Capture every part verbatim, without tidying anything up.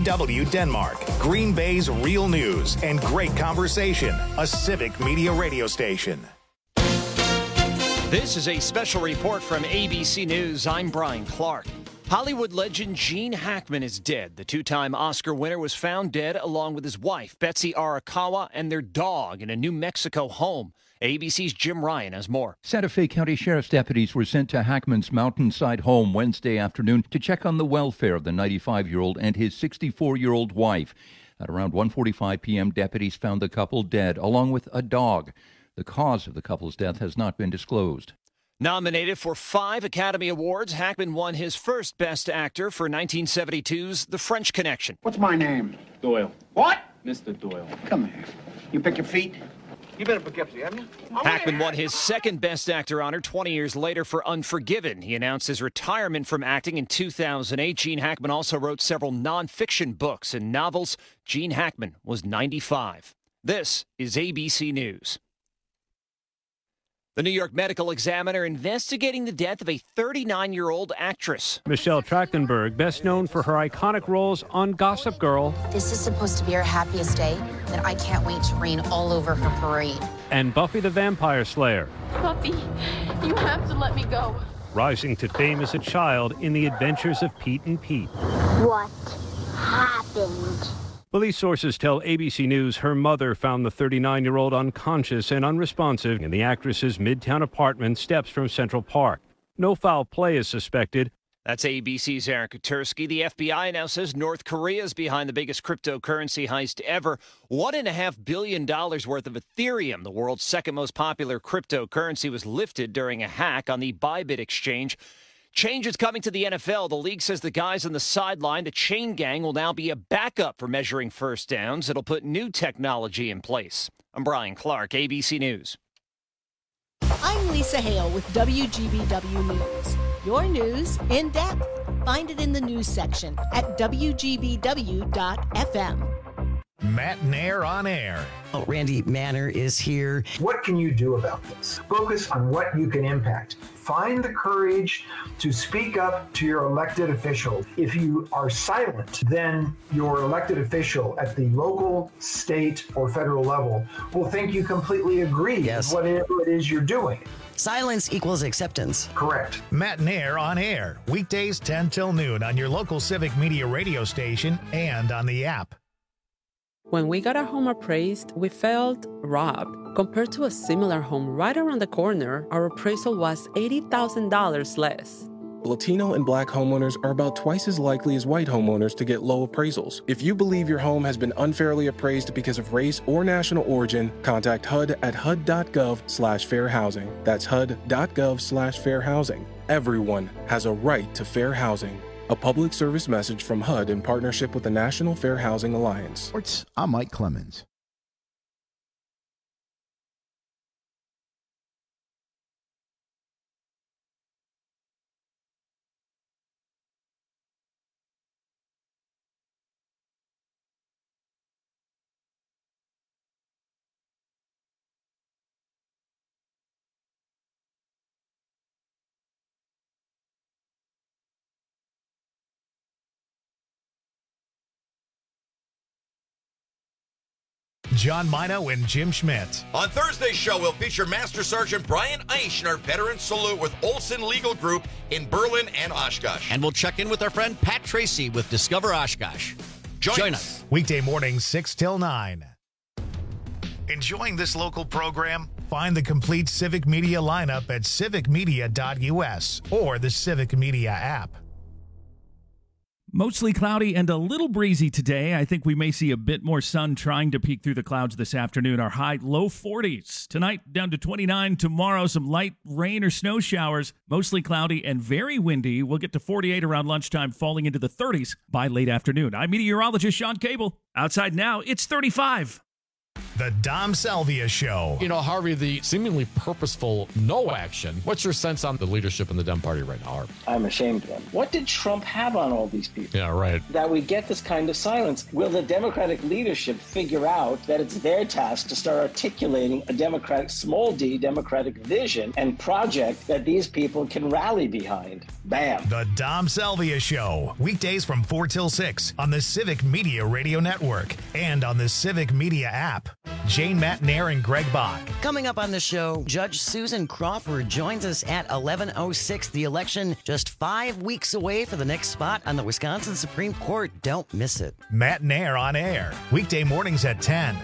W Denmark, Green Bay's real news and great conversation. A Civic Media radio station. This is a special report from A B C News. I'm Brian Clark. Hollywood legend Gene Hackman is dead. The two-time Oscar winner was found dead along with his wife, Betsy Arakawa, and their dog in a New Mexico home. A B C's Jim Ryan has more. Santa Fe County Sheriff's deputies were sent to Hackman's mountainside home Wednesday afternoon to check on the welfare of the ninety-five-year-old and his sixty-four-year-old wife. At around one forty-five p.m., deputies found the couple dead, along with a dog. The cause of the couple's death has not been disclosed. Nominated for five Academy Awards, Hackman won his first Best Actor for nineteen seventy-two's The French Connection. What's my name? Doyle. What? Mister Doyle. Come here. You pick your feet? You've been in Poughkeepsie, haven't you? Hackman won his second Best Actor honor twenty years later for Unforgiven. He announced his retirement from acting in two thousand eight. Gene Hackman also wrote several nonfiction books and novels. Gene Hackman was ninety-five. This is A B C News. The New York Medical Examiner investigating the death of a thirty-nine-year-old actress. Michelle Trachtenberg, best known for her iconic roles on Gossip Girl. This is supposed to be her happiest day, and I can't wait to rain all over her parade. And Buffy the Vampire Slayer. Buffy, you have to let me go. Rising to fame as a child in The Adventures of Pete and Pete. What happened? Police sources tell A B C News her mother found the thirty-nine-year-old unconscious and unresponsive in the actress's Midtown apartment steps from Central Park. No foul play is suspected. That's A B C's Aaron Katersky. The F B I now says North Korea is behind the biggest cryptocurrency heist ever. One and a half billion dollars worth of Ethereum, the world's second most popular cryptocurrency, was lifted during a hack on the Bybit exchange. Changes coming to the N F L. The league says the guys on the sideline, the chain gang, will now be a backup for measuring first downs. It'll put new technology in place. I'm Brian Clark, A B C News. I'm Lisa Hale with W G B W News. Your news in depth. Find it in the news section at W G B W dot F M. Matt Nair on air. Oh, Randy Manor is here. What can you do about this? Focus on what you can impact. Find the courage to speak up to your elected official. If you are silent, then your elected official at the local, state, or federal level will think you completely agree yes. with whatever it is you're doing. Silence equals acceptance. Correct. Matt Nair on air. Weekdays ten till noon on your local Civic Media radio station and on the app. When we got our home appraised, we felt robbed. Compared to a similar home right around the corner, our appraisal was eighty thousand dollars less. Latino and Black homeowners are about twice as likely as white homeowners to get low appraisals. If you believe your home has been unfairly appraised because of race or national origin, contact H U D at H U D dot gov slash fair housing. That's H U D dot gov slash fair housing. Everyone has a right to fair housing. A public service message from H U D in partnership with the National Fair Housing Alliance. I'm Mike Clemens. John Mino and Jim Schmidt. On Thursday's show, we'll feature Master Sergeant Brian Eichner, Veteran Salute with Olson Legal Group in Berlin and Oshkosh. And we'll check in with our friend Pat Tracy with Discover Oshkosh. Join, Join us. us. Weekday mornings, six till nine. Enjoying this local program? Find the complete Civic Media lineup at civic media dot U S or the Civic Media app. Mostly cloudy and a little breezy today. I think we may see a bit more sun trying to peek through the clouds this afternoon. Our high, low forties. Tonight, down to twenty-nine. Tomorrow, some light rain or snow showers. Mostly cloudy and very windy. We'll get to forty-eight around lunchtime, falling into the thirties by late afternoon. I'm meteorologist Sean Cable. Outside now, it's thirty-five. The Dom Salvia Show. You know, Harvey, the seemingly purposeful no action. What's your sense on the leadership in the Dem Party right now, Harvey? I'm ashamed of them. What did Trump have on all these people? Yeah, right. That we get this kind of silence. Will the Democratic leadership figure out that it's their task to start articulating a Democratic, small d, Democratic vision and project that these people can rally behind? Bam. The Dom Salvia Show. Weekdays from four till six on the Civic Media Radio Network and on the Civic Media app. Jane Matnair and Greg Bach. Coming up on the show, Judge Susan Crawford joins us at eleven oh six. The election just five weeks away for the next spot on the Wisconsin Supreme Court. Don't miss it. Matnair on air. Weekday mornings at ten.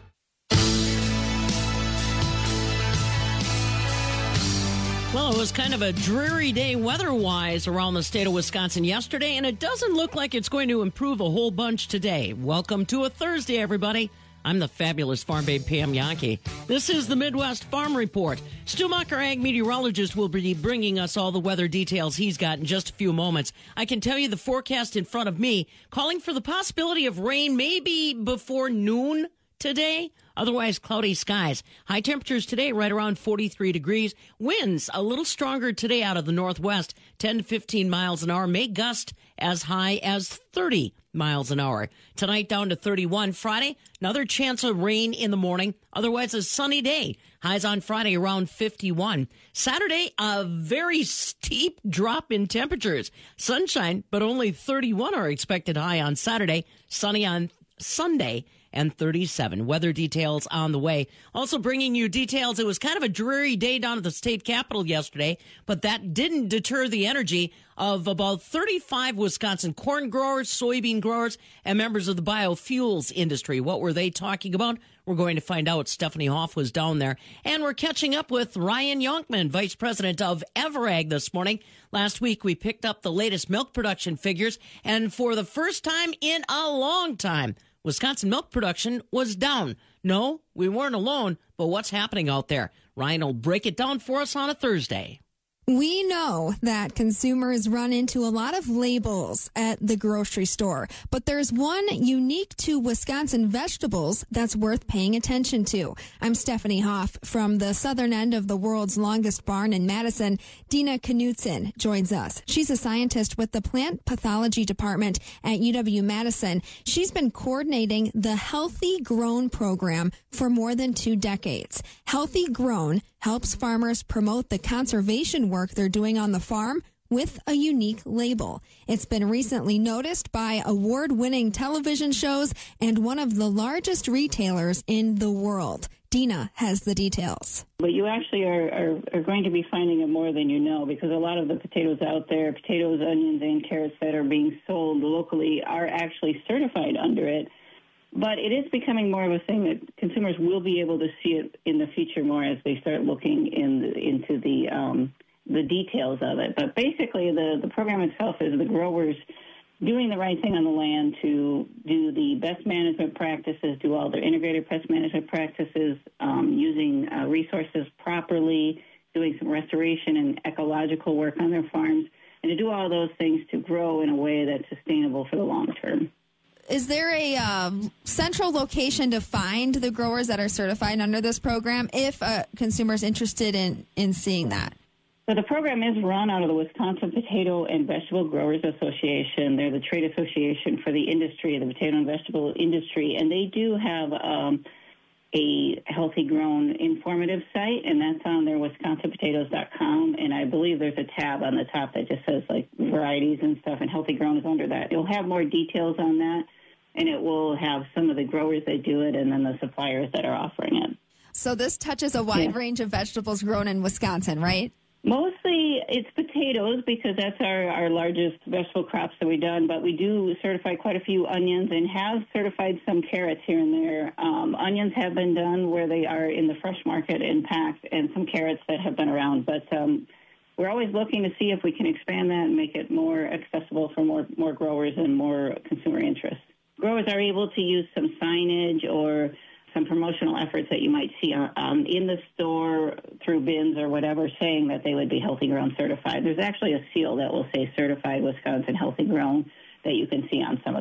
Well, it was kind of a dreary day weather-wise around the state of Wisconsin yesterday, and it doesn't look like it's going to improve a whole bunch today. Welcome to a Thursday, everybody. I'm the fabulous farm babe Pam Yankee. This is the Midwest Farm Report. Stu Mucker, ag meteorologist, will be bringing us all the weather details he's got in just a few moments. I can tell you the forecast in front of me, calling for the possibility of rain maybe before noon today. Otherwise, cloudy skies. High temperatures today right around forty-three degrees. Winds a little stronger today out of the northwest, ten to fifteen miles an hour. May gust as high as thirty miles an hour. Tonight down to thirty-one. Friday, another chance of rain in the morning. Otherwise, a sunny day. Highs on Friday around fifty-one. Saturday, a very steep drop in temperatures. Sunshine, but only thirty-one are expected high on Saturday. Sunny on Sunday and thirty-seven. Weather details on the way. Also bringing you details. It was kind of a dreary day down at the state capitol yesterday, but that didn't deter the energy of about thirty-five Wisconsin corn growers, soybean growers, and members of the biofuels industry. What were they talking about? We're going to find out. Stephanie Hoff was down there. And we're catching up with Ryan Yonkman, Vice President of Everag, this morning. Last week, we picked up the latest milk production figures, and for the first time in a long time, Wisconsin milk production was down. No, we weren't alone, but what's happening out there? Ryan will break it down for us on a Thursday. We know that consumers run into a lot of labels at the grocery store, but there's one unique to Wisconsin vegetables that's worth paying attention to. I'm Stephanie Hoff from the southern end of the world's longest barn in Madison. Dina Knutson joins us. She's a scientist with the plant pathology department at U W-Madison. She's been coordinating the Healthy Grown program for more than two decades. Healthy Grown helps farmers promote the conservation work they're doing on the farm with a unique label. It's been recently noticed by award-winning television shows and one of the largest retailers in the world. Dina has the details. But you actually are, are, are going to be finding it more than you know, because a lot of the potatoes out there, potatoes, onions, and carrots that are being sold locally are actually certified under it. But it is becoming more of a thing that consumers will be able to see it in the future more as they start looking in the, into the um, the details of it. But basically, the, the program itself is the growers doing the right thing on the land to do the best management practices, do all their integrated pest management practices, um, using uh, resources properly, doing some restoration and ecological work on their farms, and to do all those things to grow in a way that's sustainable for the long term. Is there a uh, central location to find the growers that are certified under this program if a consumer is interested in, in seeing that? So the program is run out of the Wisconsin Potato and Vegetable Growers Association. They're the trade association for the industry, the potato and vegetable industry, and they do have um, a Healthy Grown informative site, and that's on their wisconsin potatoes dot com, and I believe there's a tab on the top that just says, like, varieties and stuff, and Healthy Grown is under that. You'll have more details on that, and it will have some of the growers that do it and then the suppliers that are offering it. So this touches a wide yeah. range of vegetables grown in Wisconsin, right? Mostly it's potatoes because that's our, our largest vegetable crops that we've done, but we do certify quite a few onions and have certified some carrots here and there. Um, onions have been done where they are in the fresh market and packed, and some carrots that have been around. But um, we're always looking to see if we can expand that and make it more accessible for more, more growers and more consumer interest. Growers are able to use some signage or some promotional efforts that you might see um, in the store through bins or whatever, saying that they would be Healthy Grown certified. There's actually a seal that will say Certified Wisconsin Healthy Grown that you can see on some of those.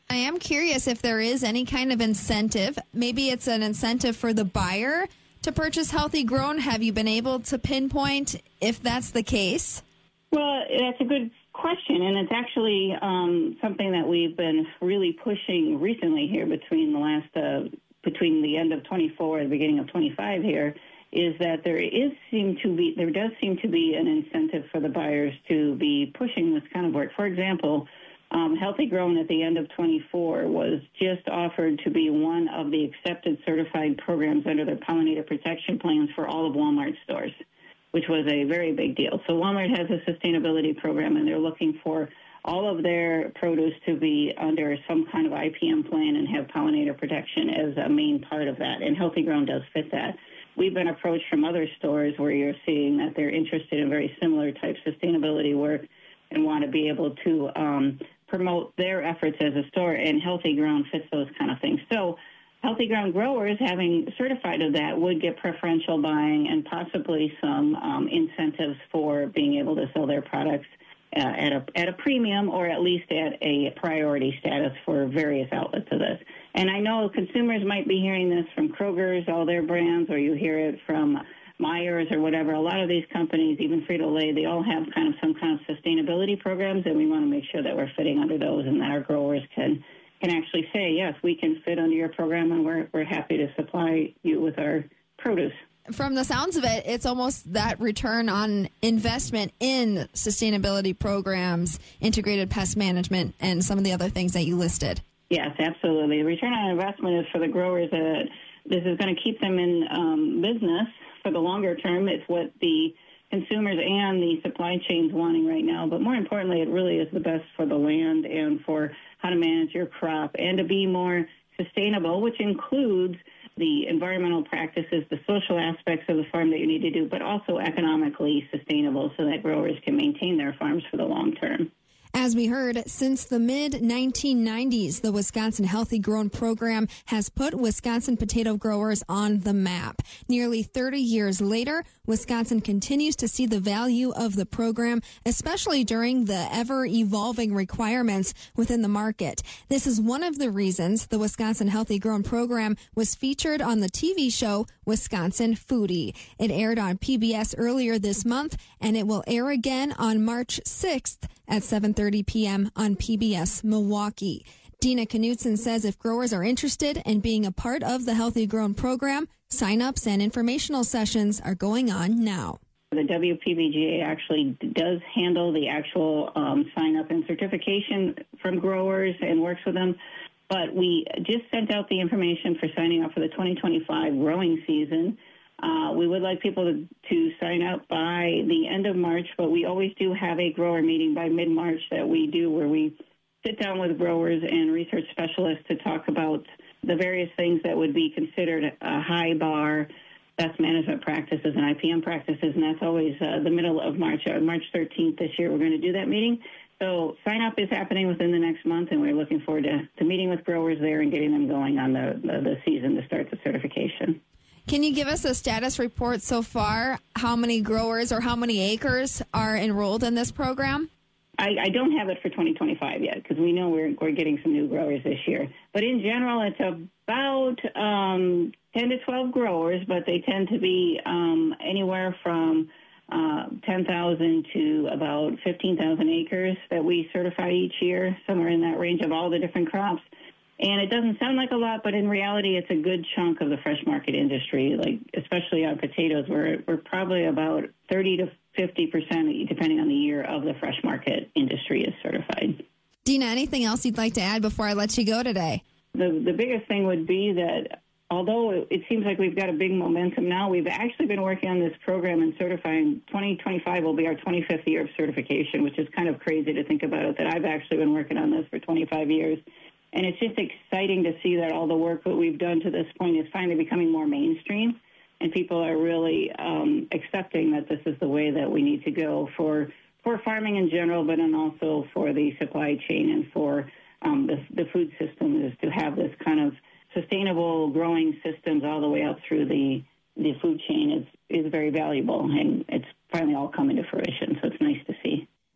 I am curious if there is any kind of incentive. Maybe it's an incentive for the buyer to purchase healthy grown. Have you been able to pinpoint if that's the case? Well, that's a good question, and it's actually um, something that we've been really pushing recently here between the last uh, between the end of twenty-four and the beginning of twenty-five here, is that there is seem to be there does seem to be an incentive for the buyers to be pushing this kind of work. For example, um, Healthy Grown at the end of twenty-four was just offered to be one of the accepted certified programs under their pollinator protection plans for all of Walmart stores, which was a very big deal. So Walmart has a sustainability program, and they're looking for all of their produce to be under some kind of I P M plan and have pollinator protection as a main part of that, and Healthy Grown does fit that. We've been approached from other stores where you're seeing that they're interested in very similar type sustainability work and want to be able to um, promote their efforts as a store, and Healthy Grown fits those kind of things. So Healthy Grown growers, having certified of that, would get preferential buying and possibly some um, incentives for being able to sell their products uh, at a at a premium, or at least at a priority status for various outlets of this. And I know consumers might be hearing this from Kroger's, all their brands, or you hear it from Myers or whatever. A lot of these companies, even Frito-Lay, they all have kind of some kind of sustainability programs, and we want to make sure that we're fitting under those and that our growers can can actually say, yes, we can fit under your program, and we're we're happy to supply you with our produce. From the sounds of it, it's almost that return on investment in sustainability programs, integrated pest management, and some of the other things that you listed. Yes, absolutely. The return on investment is for the growers that this is going to keep them in um, business for the longer term. It's what the consumers and the supply chain's wanting right now. But more importantly, it really is the best for the land and for how to manage your crop and to be more sustainable, which includes the environmental practices, the social aspects of the farm that you need to do, but also economically sustainable so that growers can maintain their farms for the long term. As we heard, since the mid nineteen nineties, the Wisconsin Healthy Grown program has put Wisconsin potato growers on the map. Nearly thirty years later, Wisconsin continues to see the value of the program, especially during the ever-evolving requirements within the market. This is one of the reasons the Wisconsin Healthy Grown program was featured on the T V show Wisconsin Foodie. It aired on P B S earlier this month, and it will air again on March sixth at seven thirty p.m. on P B S Milwaukee. Dina Knutson says if growers are interested in being a part of the Healthy Grown program, sign-ups and informational sessions are going on now. The W P B G A actually does handle the actual um, sign-up and certification from growers and works with them. But we just sent out the information for signing up for the twenty twenty-five growing season. Uh, we would like people to, to sign up by the end of March, but we always do have a grower meeting by mid-March that we do where we sit down with growers and research specialists to talk about the various things that would be considered a high bar best management practices and I P M practices, and that's always uh, the middle of March. Uh, March thirteenth this year, we're going to do that meeting. So sign-up is happening within the next month, and we're looking forward to, to meeting with growers there and getting them going on the, the, the season to start the certification. Can you give us a status report so far? How many growers or how many acres are enrolled in this program? I, I don't have it for twenty twenty-five yet because we know we're, we're getting some new growers this year. But in general, it's about um, ten to twelve growers, but they tend to be um, anywhere from uh, ten thousand to about fifteen thousand acres that we certify each year, somewhere in that range of all the different crops. And it doesn't sound like a lot, but in reality, it's a good chunk of the fresh market industry, like especially on potatoes. We're, we're probably about thirty to fifty percent, depending on the year, of the fresh market industry is certified. Dina, anything else you'd like to add before I let you go today? The, the biggest thing would be that although it, it seems like we've got a big momentum now, we've actually been working on this program and certifying. twenty twenty-five will be our twenty-fifth year of certification, which is kind of crazy to think about it, that I've actually been working on this for twenty-five years. And it's just exciting to see that all the work that we've done to this point is finally becoming more mainstream, and people are really um, accepting that this is the way that we need to go for for farming in general, but then also for the supply chain and for um, the, the food system, is to have this kind of sustainable growing systems all the way up through the, the food chain is, is very valuable, and it's finally all coming to fruition, so it's nice to see.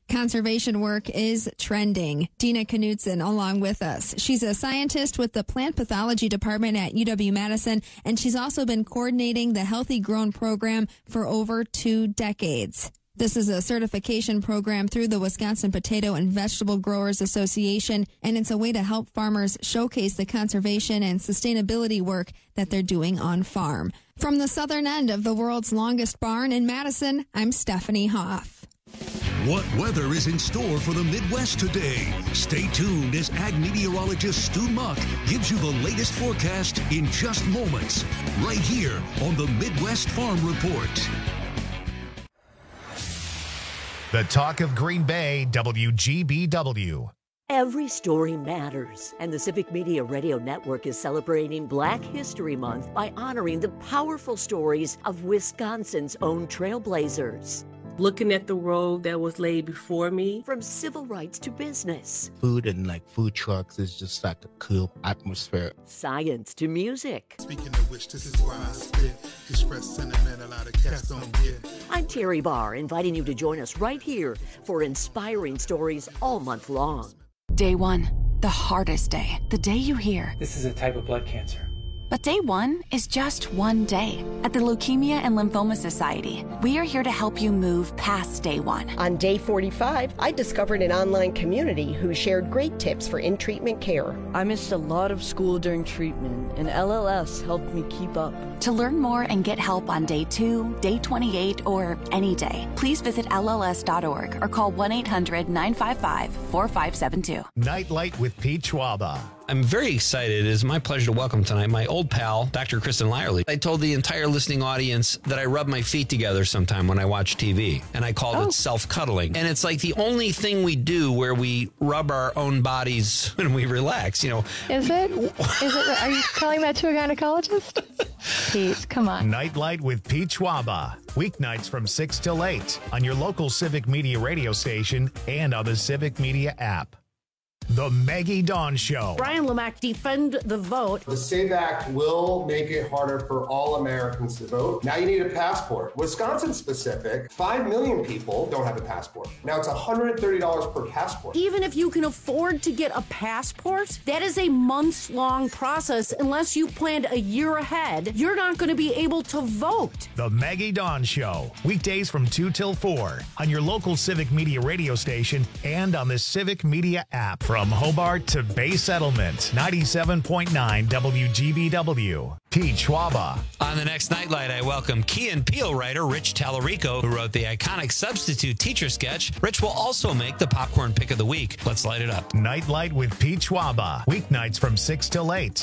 Conservation work is trending. Dina Knudsen along with us. She's a scientist with the plant pathology department at U W-Madison, and she's also been coordinating the Healthy Grown program for over two decades. This is a certification program through the Wisconsin Potato and Vegetable Growers Association, and it's a way to help farmers showcase the conservation and sustainability work that they're doing on farm. From the southern end of the world's longest barn in Madison, I'm Stephanie Hoff. What weather is in store for the Midwest today? Stay tuned as ag meteorologist Stu Muck gives you the latest forecast in just moments, right here on the Midwest Farm Report. The Talk of Green Bay, W G B W. Every story matters, and the Civic Media Radio Network is celebrating Black History Month by honoring the powerful stories of Wisconsin's own trailblazers. Looking at the road that was laid before me. From civil rights to business. Food and like food trucks is just like a cool atmosphere. Science to music. Speaking of which, this is why I spit. Express sentiment a lot of cats don't get. I'm Terry Barr, inviting you to join us right here for inspiring stories all month long. Day one, the hardest day. The day you hear, this is a type of blood cancer. But day one is just one day. At the Leukemia and Lymphoma Society, we are here to help you move past day one. On day forty-five, I discovered an online community who shared great tips for in-treatment care. I missed a lot of school during treatment, and L L S helped me keep up. To learn more and get help on day two, day twenty-eight, or any day, please visit L L S dot org or call one eight hundred nine five five four five seven two. Nightlight with Pete Schwaba. I'm very excited. It is my pleasure to welcome tonight my old pal, Doctor Kristen Lyerly. I told the entire listening audience that I rub my feet together sometime when I watch T V, and I called oh. it self-cuddling. And it's like the only thing we do where we rub our own bodies when we relax, you know. Is it? Is it? Are you telling that to a gynecologist? Pete, come on. Nightlight with Pete Schwaba. Weeknights from six till eight on your local Civic Media radio station and on the Civic Media app. The Maggie Dawn Show. Brian Lamack, defend the vote. The SAVE Act will make it harder for all Americans to vote. Now you need a passport. Wisconsin specific, five million people don't have a passport. Now it's one hundred thirty dollars per passport. Even if you can afford to get a passport, that is a months long process. Unless you planned a year ahead, you're not going to be able to vote. The Maggie Dawn Show. Weekdays from two till four on your local Civic Media radio station and on the Civic Media app. From Hobart to Bay Settlement, ninety-seven point nine W G B W. Pete Schwaba. On the next Nightlight, I welcome Key and Peele writer Rich Tallarico, who wrote the iconic Substitute Teacher sketch. Rich will also make the popcorn pick of the week. Let's light it up. Nightlight with Pete Schwaba. Weeknights from six till eight.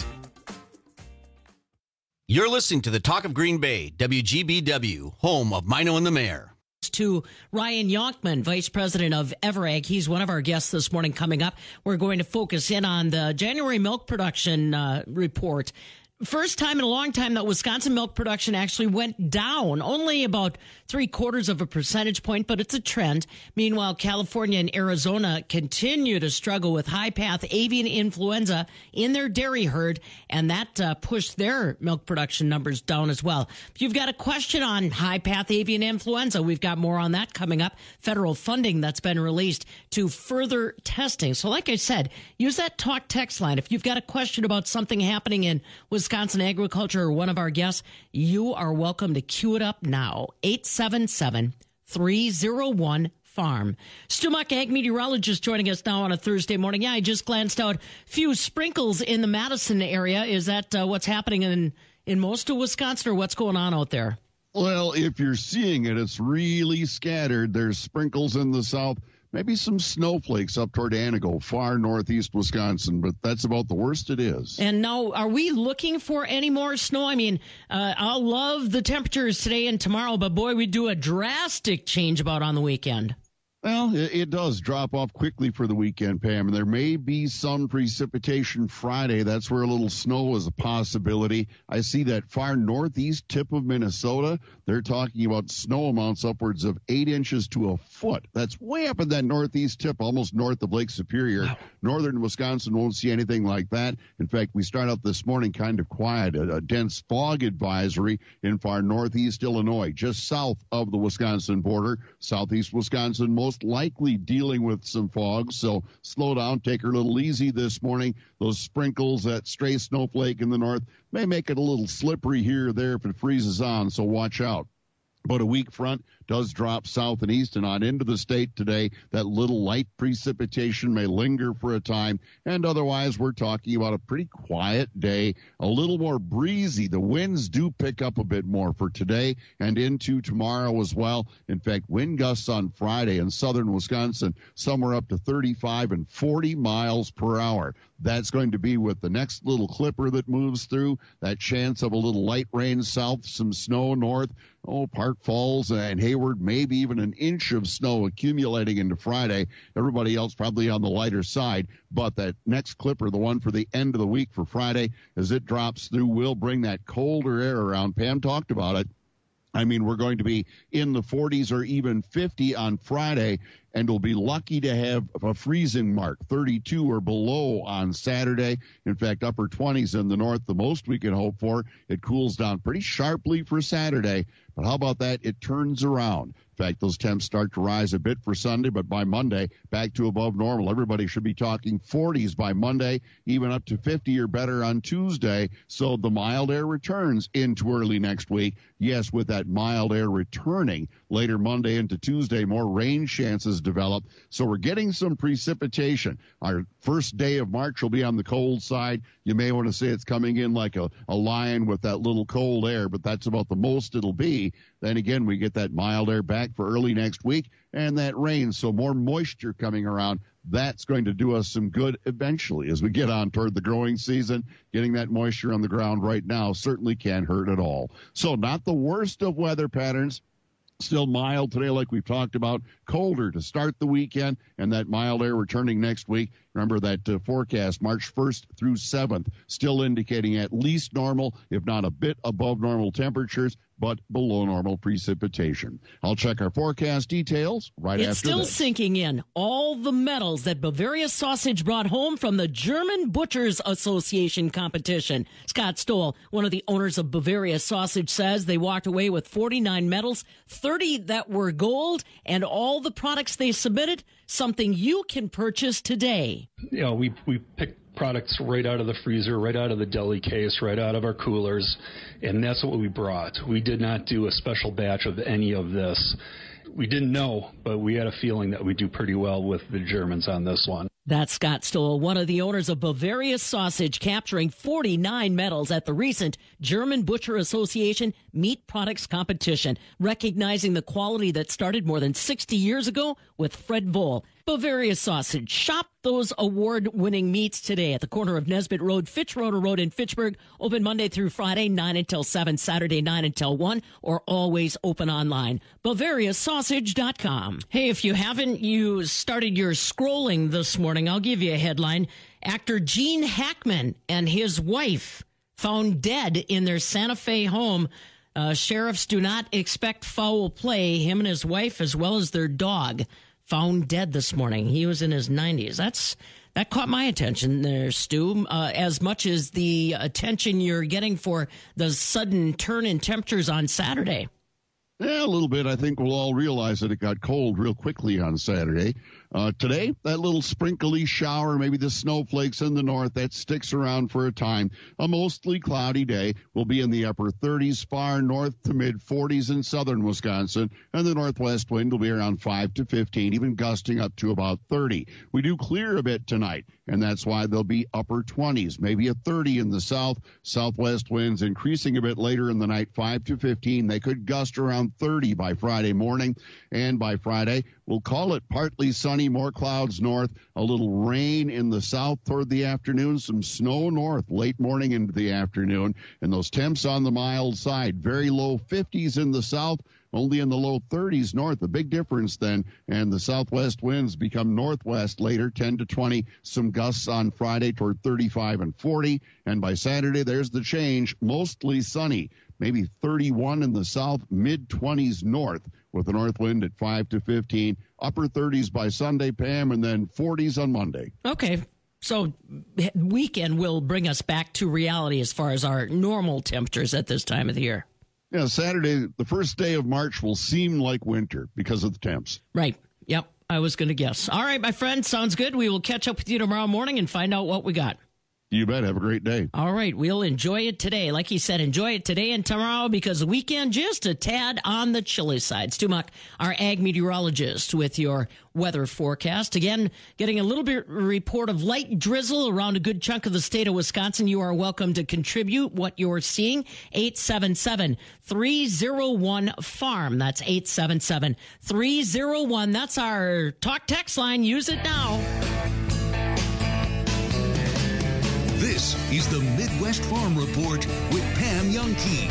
You're listening to the Talk of Green Bay, W G B W, home of Mino and the Mayor. To Ryan Yonkman, Vice President of Everag. He's one of our guests this morning. Coming up, we're going to focus in on the January milk production uh, report. First time in a long time that Wisconsin milk production actually went down, only about three quarters of a percentage point, but it's a trend. Meanwhile, California and Arizona continue to struggle with high-path avian influenza in their dairy herd, and that uh, pushed their milk production numbers down as well. If you've got a question on high-path avian influenza, we've got more on that coming up. Federal funding that's been released to further testing. So like I said, use that talk text line. If you've got a question about something happening in Wisconsin, Wisconsin agriculture or one of our guests, you are welcome to queue it up now. eight seven seven, three oh one, farm. Stu Muck, ag meteorologist, joining us now on a Thursday morning. Yeah, I just glanced out. Few sprinkles in the Madison area. Is that uh, what's happening in, in most of Wisconsin, or what's going on out there? Well, if you're seeing it, it's really scattered. There's sprinkles in the south. Maybe some snowflakes up toward Anago, far northeast Wisconsin, but that's about the worst it is. And now, are we looking for any more snow? I mean, uh, I'll love the temperatures today and tomorrow, but boy, we do a drastic change about on the weekend. Well, it, it does drop off quickly for the weekend, Pam. And there may be some precipitation Friday. That's where a little snow is a possibility. I see that far northeast tip of Minnesota. They're talking about snow amounts upwards of eight inches to a foot. That's way up in that northeast tip, almost north of Lake Superior. Wow. Northern Wisconsin won't see anything like that. In fact, we start out this morning kind of quiet. A, a dense fog advisory in far northeast Illinois, just south of the Wisconsin border. Southeast Wisconsin, most most likely dealing with some fog, so slow down, take her a little easy this morning. Those sprinkles, that stray snowflake in the north may make it a little slippery here or there if it freezes on, so watch out. But a weak front does drop south and east and on into the state today. That little light precipitation may linger for a time, and otherwise we're talking about a pretty quiet day, a little more breezy. The winds do pick up a bit more for today and into tomorrow as well. In fact, wind gusts on Friday in southern Wisconsin somewhere up to thirty-five and forty miles per hour. That's going to be with the next little clipper that moves through, that chance of a little light rain south, some snow north. Oh, Park Falls and Hayward, maybe even an inch of snow accumulating into Friday. Everybody else probably on the lighter side. But that next clipper, the one for the end of the week for Friday, as it drops through, will bring that colder air around. Pam talked about it. I mean, we're going to be in the forties or even fifty on Friday, and we'll be lucky to have a freezing mark, thirty-two or below on Saturday. In fact, upper twenties in the north, the most we can hope for. It cools down pretty sharply for Saturday, but how about that? It turns around. In fact, those temps start to rise a bit for Sunday, but by Monday, back to above normal. Everybody should be talking forties by Monday, even up to fifty or better on Tuesday. So the mild air returns into early next week. Yes, with that mild air returning later Monday into Tuesday, more rain chances develop. So we're getting some precipitation. Our first day of March will be on the cold side. You may want to say it's coming in like a, a lion with that little cold air, but that's about the most it'll be. Then again, we get that mild air back for early next week and that rain. So more moisture coming around. That's going to do us some good eventually as we get on toward the growing season. Getting that moisture on the ground right now certainly can't hurt at all. So not the worst of weather patterns. Still mild today, like we've talked about. Colder to start the weekend, and that mild air returning next week. Remember that uh, forecast, March first through seventh, still indicating at least normal, if not a bit above normal temperatures, but below normal precipitation. I'll check our forecast details right it's after still this. Sinking in. All the medals that Bavaria Sausage brought home from the German Butchers Association competition. Scott Stoll, one of the owners of Bavaria Sausage, says they walked away with forty-nine medals, thirty that were gold, and all the products they submitted, something you can purchase today. You know, we, we picked products right out of the freezer, right out of the deli case, right out of our coolers, and that's what we brought. We did not do a special batch of any of this. We didn't know, but we had a feeling that we'd do pretty well with the Germans on this one. That's Scott Stoll, one of the owners of Bavaria Sausage, capturing forty-nine medals at the recent German Butcher Association Meat Products Competition, recognizing the quality that started more than sixty years ago with Fred Voll. Bavaria Sausage. Shop those award-winning meats today at the corner of Nesbitt Road, Fitzroder Road in Fitchburg. Open Monday through Friday, nine until seven, Saturday, nine until one, or always open online. Bavaria Sausage dot com. Hey, if you haven't, you started your scrolling this morning, I'll give you a headline. Actor Gene Hackman and his wife found dead in their Santa Fe home. Uh, sheriffs do not expect foul play. Him and his wife, as well as their dog, found dead this morning. He was in his nineties. That's that caught my attention there, Stu, uh, as much as the attention you're getting for the sudden turn in temperatures on Saturday. Yeah, a little bit. I think we'll all realize that it got cold real quickly on Saturday. Uh, today, that little sprinkly shower, maybe the snowflakes in the north, that sticks around for a time. A mostly cloudy day. Will be in the upper thirties, far north to mid forties in southern Wisconsin, and the northwest wind will be around five to fifteen, even gusting up to about thirty. We do clear a bit tonight, and that's why there'll be upper twenties, maybe a thirty in the south. Southwest winds increasing a bit later in the night, five to fifteen. They could gust around thirty by Friday morning, and by Friday, we'll call it partly sunny, more clouds north, a little rain in the south toward the afternoon, some snow north late morning into the afternoon, and those temps on the mild side, very low fifties in the south, only in the low thirties north. A big difference then, and the southwest winds become northwest later, ten to twenty, some gusts on Friday toward thirty-five and forty, and by Saturday, there's the change, mostly sunny, maybe thirty-one in the south, mid twenties north, with the north wind at five to fifteen, upper thirties by Sunday, Pam, and then forties on Monday. Okay. So weekend will bring us back to reality as far as our normal temperatures at this time of the year. Yeah, Saturday, the first day of March will seem like winter because of the temps. Right. Yep. I was going to guess. All right, my friend. Sounds good. We will catch up with you tomorrow morning and find out what we got. You bet. Have a great day. All right. We'll enjoy it today. Like he said, enjoy it today and tomorrow because the weekend just a tad on the chilly side. Stu Muck, our ag meteorologist, with your weather forecast. Again, getting a little bit report of light drizzle around a good chunk of the state of Wisconsin. You are welcome to contribute what you're seeing. eight seven seven, three oh one, farm. That's eight seven seven, three oh one. That's our talk text line. Use it now. This is the Midwest Farm Report with Pam Youngkey.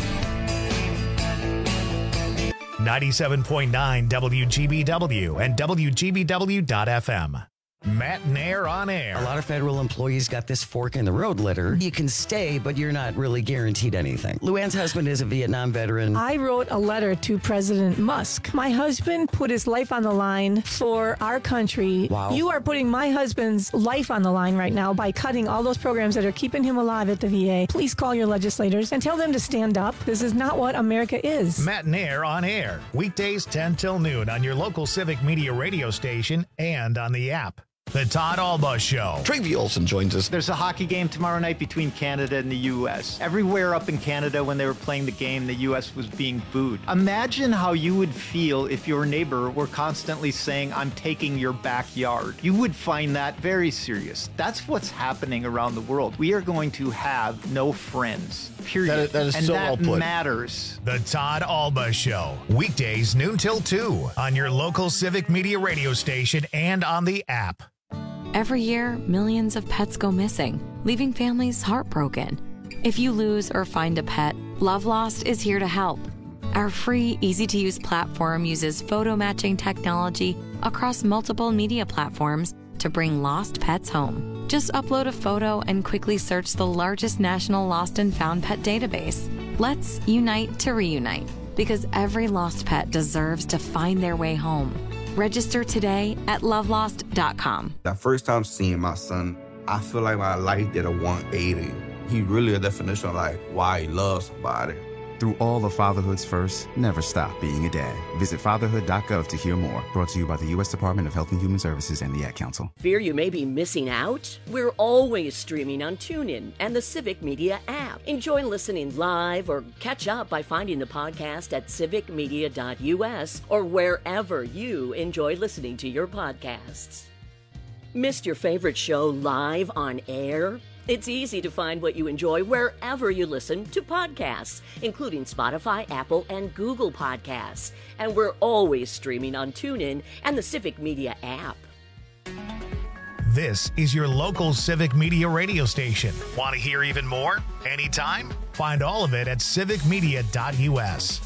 ninety-seven point nine W G B W and W G B W dot F M. Matt Nair on air. A lot of federal employees got this fork in the road letter. You can stay, but you're not really guaranteed anything. Luann's husband is a Vietnam veteran. I wrote a letter to President Musk. My husband put his life on the line for our country. Wow. You are putting my husband's life on the line right now by cutting all those programs that are keeping him alive at the V A. Please call your legislators and tell them to stand up. This is not what America is. Matt Nair on air. Weekdays ten till noon on your local Civic Media radio station and on the app. The Todd Alba Show. Travie Olson joins us. There's a hockey game tomorrow night between Canada and the U S. Everywhere up in Canada when they were playing the game, the U S was being booed. Imagine how you would feel if your neighbor were constantly saying, I'm taking your backyard. You would find that very serious. That's what's happening around the world. We are going to have no friends. Period. That is, that is and so that well put. matters. The Todd Alba Show. Weekdays noon till two on your local Civic Media radio station and on the app. Every year, millions of pets go missing, leaving families heartbroken. If you lose or find a pet, Love Lost is here to help. Our free, easy-to-use platform uses photo matching technology across multiple media platforms to bring lost pets home. Just upload a photo and quickly search the largest national lost and found pet database. Let's unite to reunite, because every lost pet deserves to find their way home. Register today at love lost dot com. That first time seeing my son, I feel like my life did a one eighty. He really a definition of like why he loves somebody. Through all of fatherhood's first, never stop being a dad. Visit fatherhood dot gov to hear more. Brought to you by the U S Department of Health and Human Services and the Ad Council. Fear you may be missing out? We're always streaming on TuneIn and the Civic Media app. Enjoy listening live or catch up by finding the podcast at civic media dot U S or wherever you enjoy listening to your podcasts. Missed your favorite show live on air? It's easy to find what you enjoy wherever you listen to podcasts, including Spotify, Apple, and Google Podcasts. And we're always streaming on TuneIn and the Civic Media app. This is your local Civic Media radio station. Want to hear even more? Anytime? Find all of it at civic media dot U S.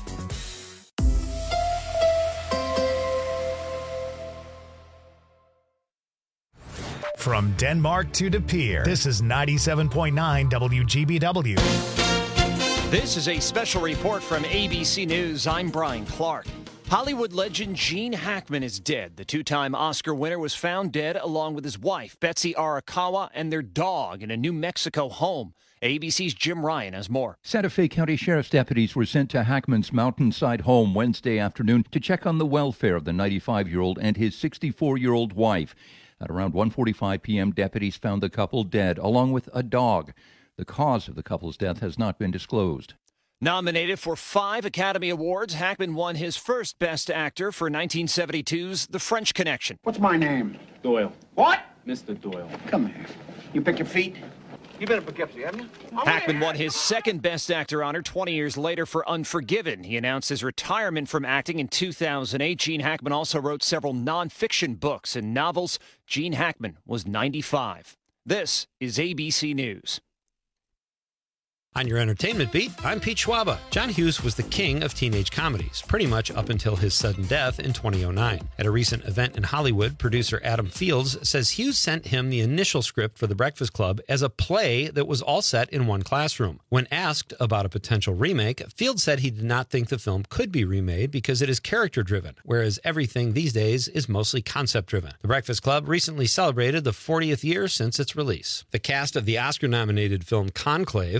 From Denmark to De Pere, this is ninety-seven point nine W G B W. This is a special report from A B C News. I'm Brian Clark. Hollywood legend Gene Hackman is dead. The two-time Oscar winner was found dead along with his wife, Betsy Arakawa, and their dog in a New Mexico home. A B C's Jim Ryan has more. Santa Fe County Sheriff's deputies were sent to Hackman's Mountainside home Wednesday afternoon to check on the welfare of the ninety-five-year-old and his sixty-four-year-old wife. At around one forty-five p.m., deputies found the couple dead, along with a dog. The cause of the couple's death has not been disclosed. Nominated for five Academy Awards, Hackman won his first Best Actor for nineteen seventy-two's The French Connection. What's my name? Doyle. What? Mister Doyle. Come here. You pick your feet? You've been in Poughkeepsie, haven't you? Hackman won his second Best Actor honor twenty years later for Unforgiven. He announced his retirement from acting in two thousand eight. Gene Hackman also wrote several nonfiction books and novels. Gene Hackman was ninety-five. This is A B C News. On your entertainment beat, I'm Pete Schwaba. John Hughes was the king of teenage comedies, pretty much up until his sudden death in two thousand nine. At a recent event in Hollywood, producer Adam Fields says Hughes sent him the initial script for The Breakfast Club as a play that was all set in one classroom. When asked about a potential remake, Fields said he did not think the film could be remade because it is character-driven, whereas everything these days is mostly concept-driven. The Breakfast Club recently celebrated the fortieth year since its release. The cast of the Oscar-nominated film Conclave, a film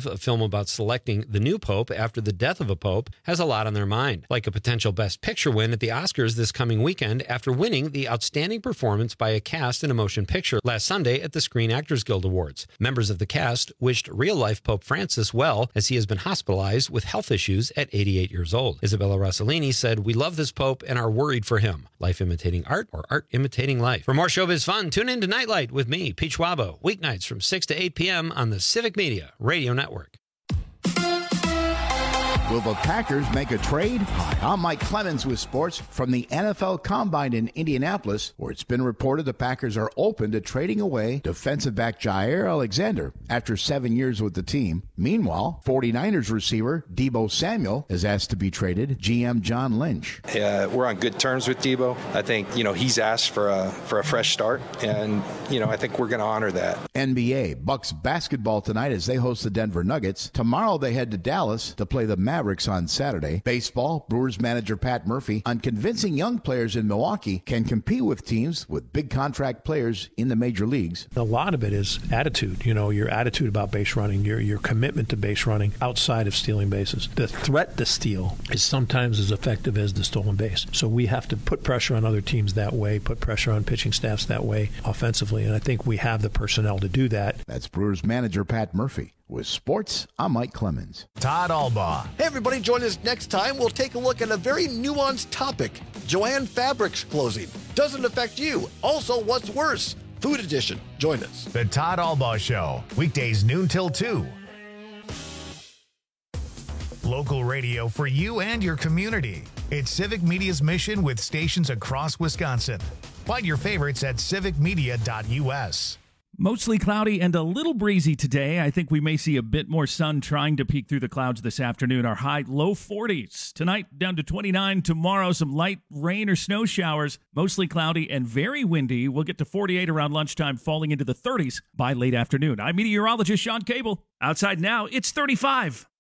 about selecting the new pope after the death of a pope has a lot on their mind, like a potential Best Picture win at the Oscars this coming weekend after winning the Outstanding Performance by a Cast in a Motion Picture last Sunday at the Screen Actors Guild Awards. Members of the cast wished real-life Pope Francis well, as he has been hospitalized with health issues at eighty-eight years old. Isabella Rossellini said, "We love this pope and are worried for him. Life imitating art or art imitating life." For more showbiz fun, tune in to Nightlight with me, Pete Schwabo, weeknights from six to eight p.m. on the Civic Media Radio Network. Will the Packers make a trade? Hi, I'm Mike Clemens with sports from the N F L Combine in Indianapolis, where it's been reported the Packers are open to trading away defensive back Jair Alexander after seven years with the team. Meanwhile, 49ers receiver Deebo Samuel is asked to be traded. G M John Lynch. Yeah, we're on good terms with Deebo. I think, you know, he's asked for a for a fresh start, and, you know, I think we're going to honor that. N B A, Bucks basketball tonight as they host the Denver Nuggets. Tomorrow they head to Dallas to play the Mavericks. Mavericks on Saturday. Baseball, Brewers manager Pat Murphy on convincing young players in Milwaukee can compete with teams with big contract players in the major leagues. A lot of it is attitude, you know, your attitude about base running, your your commitment to base running outside of stealing bases. The threat to steal is sometimes as effective as the stolen base. So we have to put pressure on other teams that way, put pressure on pitching staffs that way offensively, and I think we have the personnel to do that. That's Brewers manager Pat Murphy. With sports, I'm Mike Clemens. Todd Albaugh. Hey, everybody, join us next time. We'll take a look at a very nuanced topic. Joann Fabrics closing. Doesn't affect you. Also, what's worse? Food Edition. Join us. The Todd Albaugh Show. Weekdays noon till two. Local radio for you and your community. It's Civic Media's mission with stations across Wisconsin. Find your favorites at civic media dot u s. Mostly cloudy and a little breezy today. I think we may see a bit more sun trying to peek through the clouds this afternoon. Our high, low forties. Tonight, down to twenty-nine. Tomorrow, some light rain or snow showers. Mostly cloudy and very windy. We'll get to forty-eight around lunchtime, falling into the thirties by late afternoon. I'm meteorologist Sean Cable. Outside now, it's thirty-five.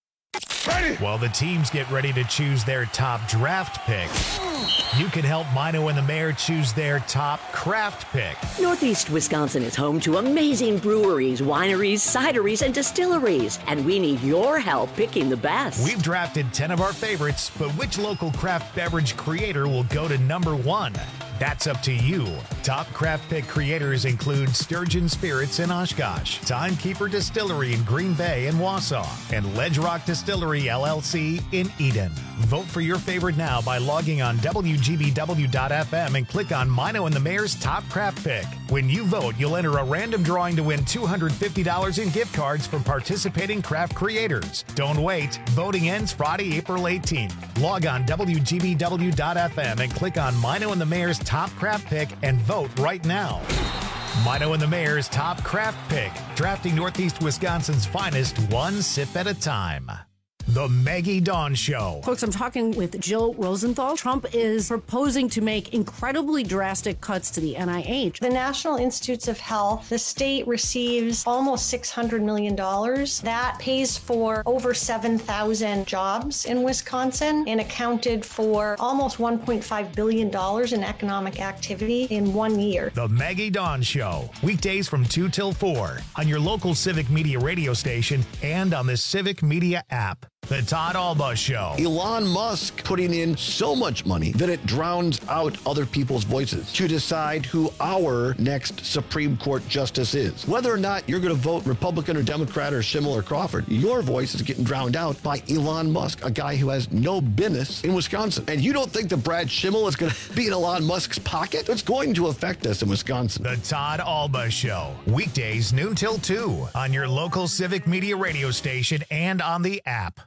Ready. While the teams get ready to choose their top draft pick, you can help Mino and the Mayor choose their top craft pick. Northeast Wisconsin is home to amazing breweries, wineries, cideries, and distilleries, and we need your help picking the best. We've drafted ten of our favorites, but which local craft beverage creator will go to number one? That's up to you. Top craft pick creators include Sturgeon Spirits in Oshkosh, Timekeeper Distillery in Green Bay and Wausau, and Ledge Rock Distillery L L C in Eden. Vote for your favorite now by logging on W G B W dot F M and click on Mino and the Mayor's Top Craft Pick. When you vote, you'll enter a random drawing to win two hundred fifty dollars in gift cards from participating craft creators. Don't wait. Voting ends Friday, April eighteenth. Log on W G B W dot F M and click on Mino and the Mayor's Top Craft Pick and vote right now. Mino and the Mayor's Top Craft Pick, drafting Northeast Wisconsin's finest one sip at a time. The Maggie Dawn Show. Folks, I'm talking with Jill Rosenthal. Trump is proposing to make incredibly drastic cuts to the N I H. The National Institutes of Health, the state receives almost six hundred million dollars. That pays for over seven thousand jobs in Wisconsin and accounted for almost one point five billion dollars in economic activity in one year. The Maggie Dawn Show. Weekdays from two till four on your local Civic Media radio station and on the Civic Media app. The Todd Albaugh Show. Elon Musk putting in so much money that it drowns out other people's voices to decide who our next Supreme Court justice is. Whether or not you're going to vote Republican or Democrat or Schimmel or Crawford, your voice is getting drowned out by Elon Musk, a guy who has no business in Wisconsin. And you don't think that Brad Schimmel is going to be in Elon Musk's pocket? It's going to affect us in Wisconsin. The Todd Albaugh Show. Weekdays noon till two on your local Civic Media radio station and on the app.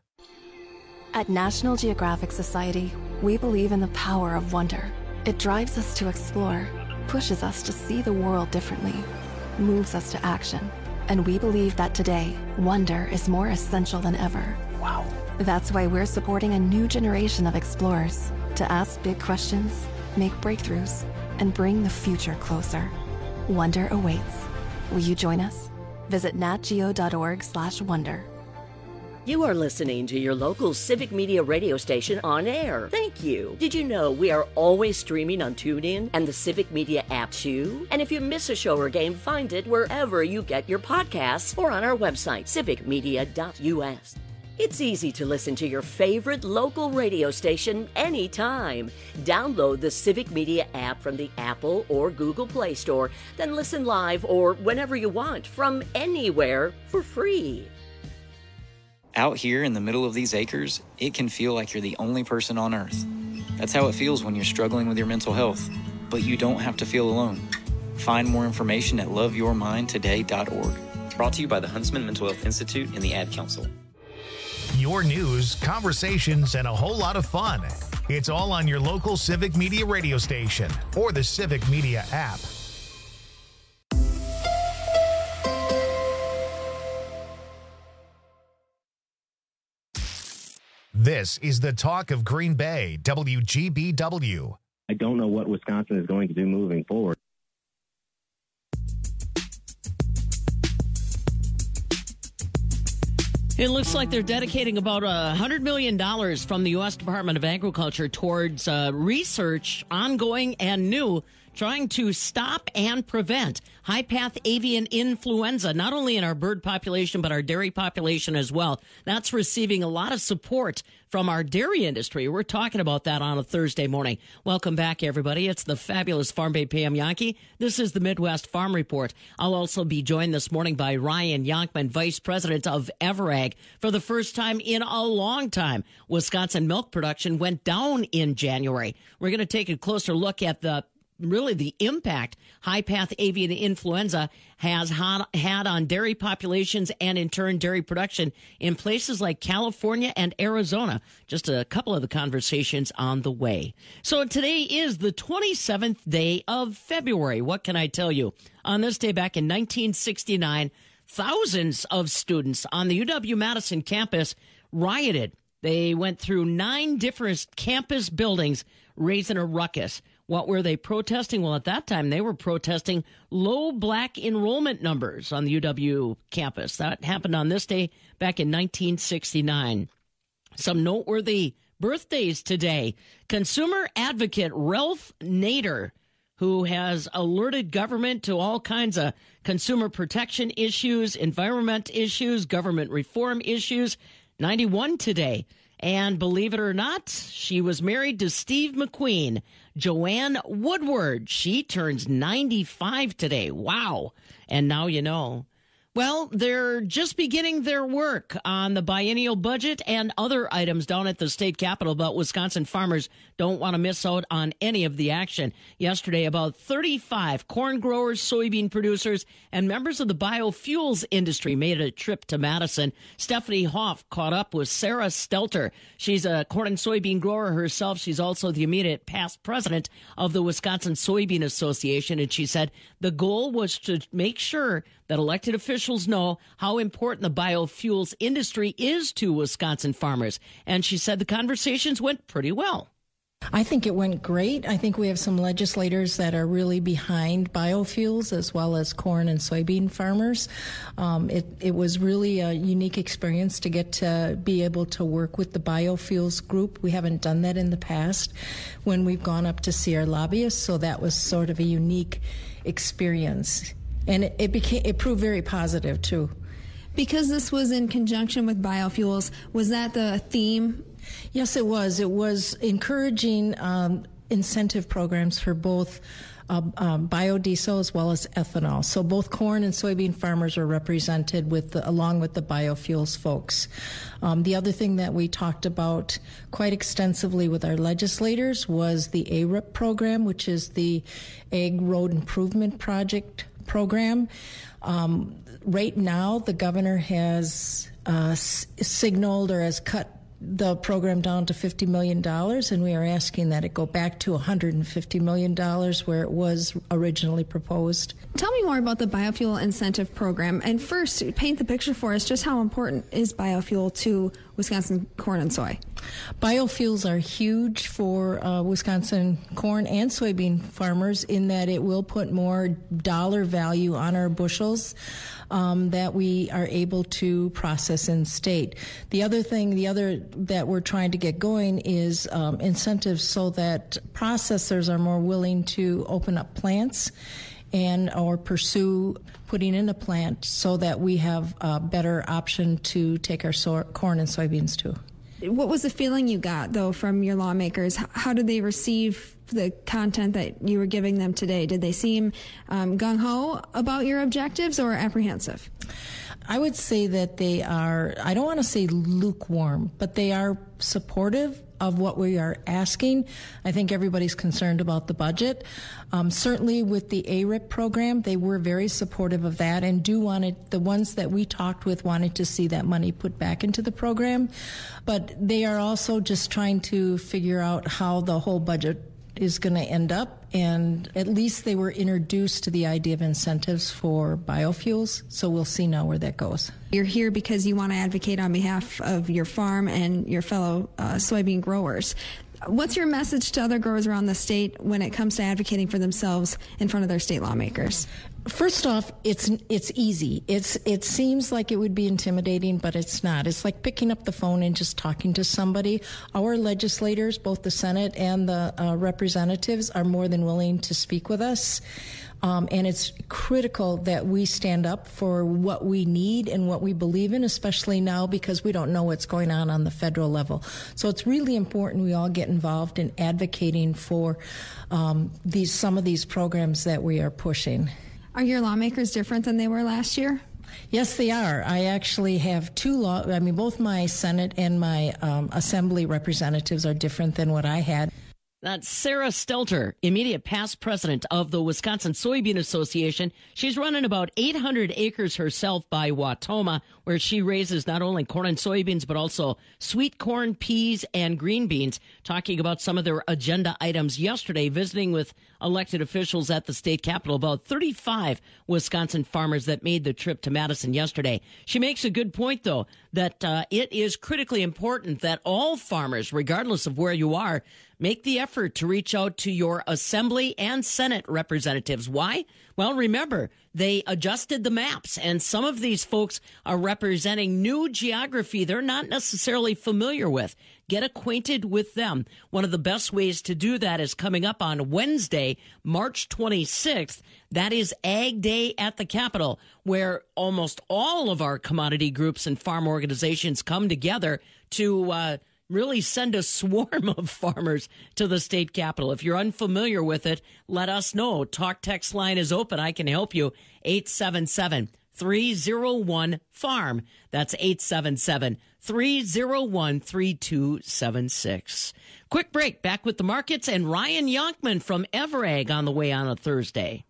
At National Geographic Society, we believe in the power of wonder. It drives us to explore, pushes us to see the world differently, moves us to action. And we believe that today, wonder is more essential than ever. Wow. That's why we're supporting a new generation of explorers to ask big questions, make breakthroughs, and bring the future closer. Wonder awaits. Will you join us? Visit natgeo dot org slash wonder. You are listening to your local Civic Media radio station on air. Thank you. Did you know we are always streaming on TuneIn and the Civic Media app too? And if you miss a show or game, find it wherever you get your podcasts or on our website, civic media dot u s. It's easy to listen to your favorite local radio station anytime. Download the Civic Media app from the Apple or Google Play Store, then listen live or whenever you want from anywhere for free. Out here in the middle of these acres, it can feel like you're the only person on Earth. That's how it feels when you're struggling with your mental health. But you don't have to feel alone. Find more information at love your mind today dot org. Brought to you by the Huntsman Mental Health Institute and the Ad Council. Your news, conversations, and a whole lot of fun. It's all on your local Civic Media radio station or the Civic Media app. This is the talk of Green Bay, W G B W. I don't know what Wisconsin is going to do moving forward. It looks like they're dedicating about one hundred million dollars from the U S Department of Agriculture towards uh, research, ongoing and new, trying to stop and prevent high-path avian influenza, not only in our bird population, but our dairy population as well. That's receiving a lot of support from our dairy industry. We're talking about that on a Thursday morning. Welcome back, everybody. It's the fabulous Farm Bay Pam Yankee. This is the Midwest Farm Report. I'll also be joined this morning by Ryan Yonkman, Vice President of Everag. For the first time in a long time, Wisconsin milk production went down in January. We're going to take a closer look at the really the impact high-path avian influenza has had on dairy populations and, in turn, dairy production in places like California and Arizona. Just a couple of the conversations on the way. So today is the twenty-seventh day of February. What can I tell you? On this day back in nineteen sixty-nine, thousands of students on the U W-Madison campus rioted. They went through nine different campus buildings raising a ruckus. What were they protesting? Well, at that time, they were protesting low black enrollment numbers on the U W campus. That happened on this day back in nineteen sixty-nine. Some noteworthy birthdays today. Consumer advocate Ralph Nader, who has alerted government to all kinds of consumer protection issues, environment issues, government reform issues, ninety-one today. And believe it or not, she was married to Steve McQueen. Joanne Woodward, she turns ninety-five today. Wow. And now you know. Well, they're just beginning their work on the biennial budget and other items down at the state capitol, but Wisconsin farmers don't want to miss out on any of the action. Yesterday, about thirty-five corn growers, soybean producers, and members of the biofuels industry made a trip to Madison. Stephanie Hoff caught up with Sarah Stelter. She's a corn and soybean grower herself. She's also the immediate past president of the Wisconsin Soybean Association, and she said the goal was to make sure that elected officials know how important the biofuels industry is to Wisconsin farmers. And she said the conversations went pretty well. I think it went great. I think we have some legislators that are really behind biofuels as well as corn and soybean farmers. Um, it, it was really a unique experience to get to be able to work with the biofuels group. We haven't done that in the past when we've gone up to see our lobbyists, so that was sort of a unique experience. And it, it became it proved very positive, too. Because this was in conjunction with biofuels, was that the theme? Yes, it was. It was encouraging um, incentive programs for both uh, um, biodiesel as well as ethanol. So both corn and soybean farmers were represented with the, along with the biofuels folks. Um, the other thing that we talked about quite extensively with our legislators was the A R I P program, which is the Ag Road Improvement Project program. Um, right now, the governor has uh, s- signaled or has cut the program down to fifty million dollars, and we are asking that it go back to one hundred fifty million dollars where it was originally proposed. Tell me more about the biofuel incentive program. And first, paint the picture for us. Just how important is biofuel to Wisconsin corn and soy? Biofuels are huge for uh, Wisconsin corn and soybean farmers in that it will put more dollar value on our bushels um, that we are able to process in state. The other thing, the other that we're trying to get going is um, incentives so that processors are more willing to open up plants and or pursue putting in a plant so that we have a better option to take our so- corn and soybeans to. What was the feeling you got, though, from your lawmakers? How did they receive the content that you were giving them today? Did they seem um, gung-ho about your objectives or apprehensive? I would say that they are, I don't want to say lukewarm, but they are supportive of what we are asking. I think everybody's concerned about the budget. Um, certainly with the A R I P program, they were very supportive of that and do want it, the ones that we talked with wanted to see that money put back into the program. But they are also just trying to figure out how the whole budget is going to end up, and at least they were introduced to the idea of incentives for biofuels, so we'll see now where that goes. You're here because you want to advocate on behalf of your farm and your fellow uh, soybean growers. What's your message to other growers around the state when it comes to advocating for themselves in front of their state lawmakers? First off, it's it's easy. It's it seems like it would be intimidating, but it's not. It's like picking up the phone and just talking to somebody. Our legislators, both the Senate and the uh, representatives, are more than willing to speak with us. Um, and it's critical that we stand up for what we need and what we believe in, especially now because we don't know what's going on on the federal level. So it's really important we all get involved in advocating for um, these some of these programs that we are pushing. Are your lawmakers different than they were last year? Yes, they are. I actually have two law. I mean, both my Senate and my um, Assembly representatives are different than what I had. That's Sarah Stelter, immediate past president of the Wisconsin Soybean Association. She's running about eight hundred acres herself by Wautoma, where she raises not only corn and soybeans, but also sweet corn, peas, and green beans, talking about some of their agenda items yesterday, visiting with elected officials at the state capitol, about thirty-five Wisconsin farmers that made the trip to Madison yesterday. She makes a good point, though, that uh, it is critically important that all farmers, regardless of where you are, make the effort to reach out to your Assembly and Senate representatives. Why? Well, remember, they adjusted the maps, and some of these folks are representing new geography they're not necessarily familiar with. Get acquainted with them. One of the best ways to do that is coming up on Wednesday, March twenty-sixth. That is Ag Day at the Capitol, where almost all of our commodity groups and farm organizations come together to uh, really send a swarm of farmers to the state capitol. If you're unfamiliar with it, let us know. Talk text line is open. I can help you. eight seven seven, three oh one, farm. That's eight seven seven, three oh one, three two seven six. Quick break. Back with the markets and Ryan Yonkman from Everag on the way on a Thursday.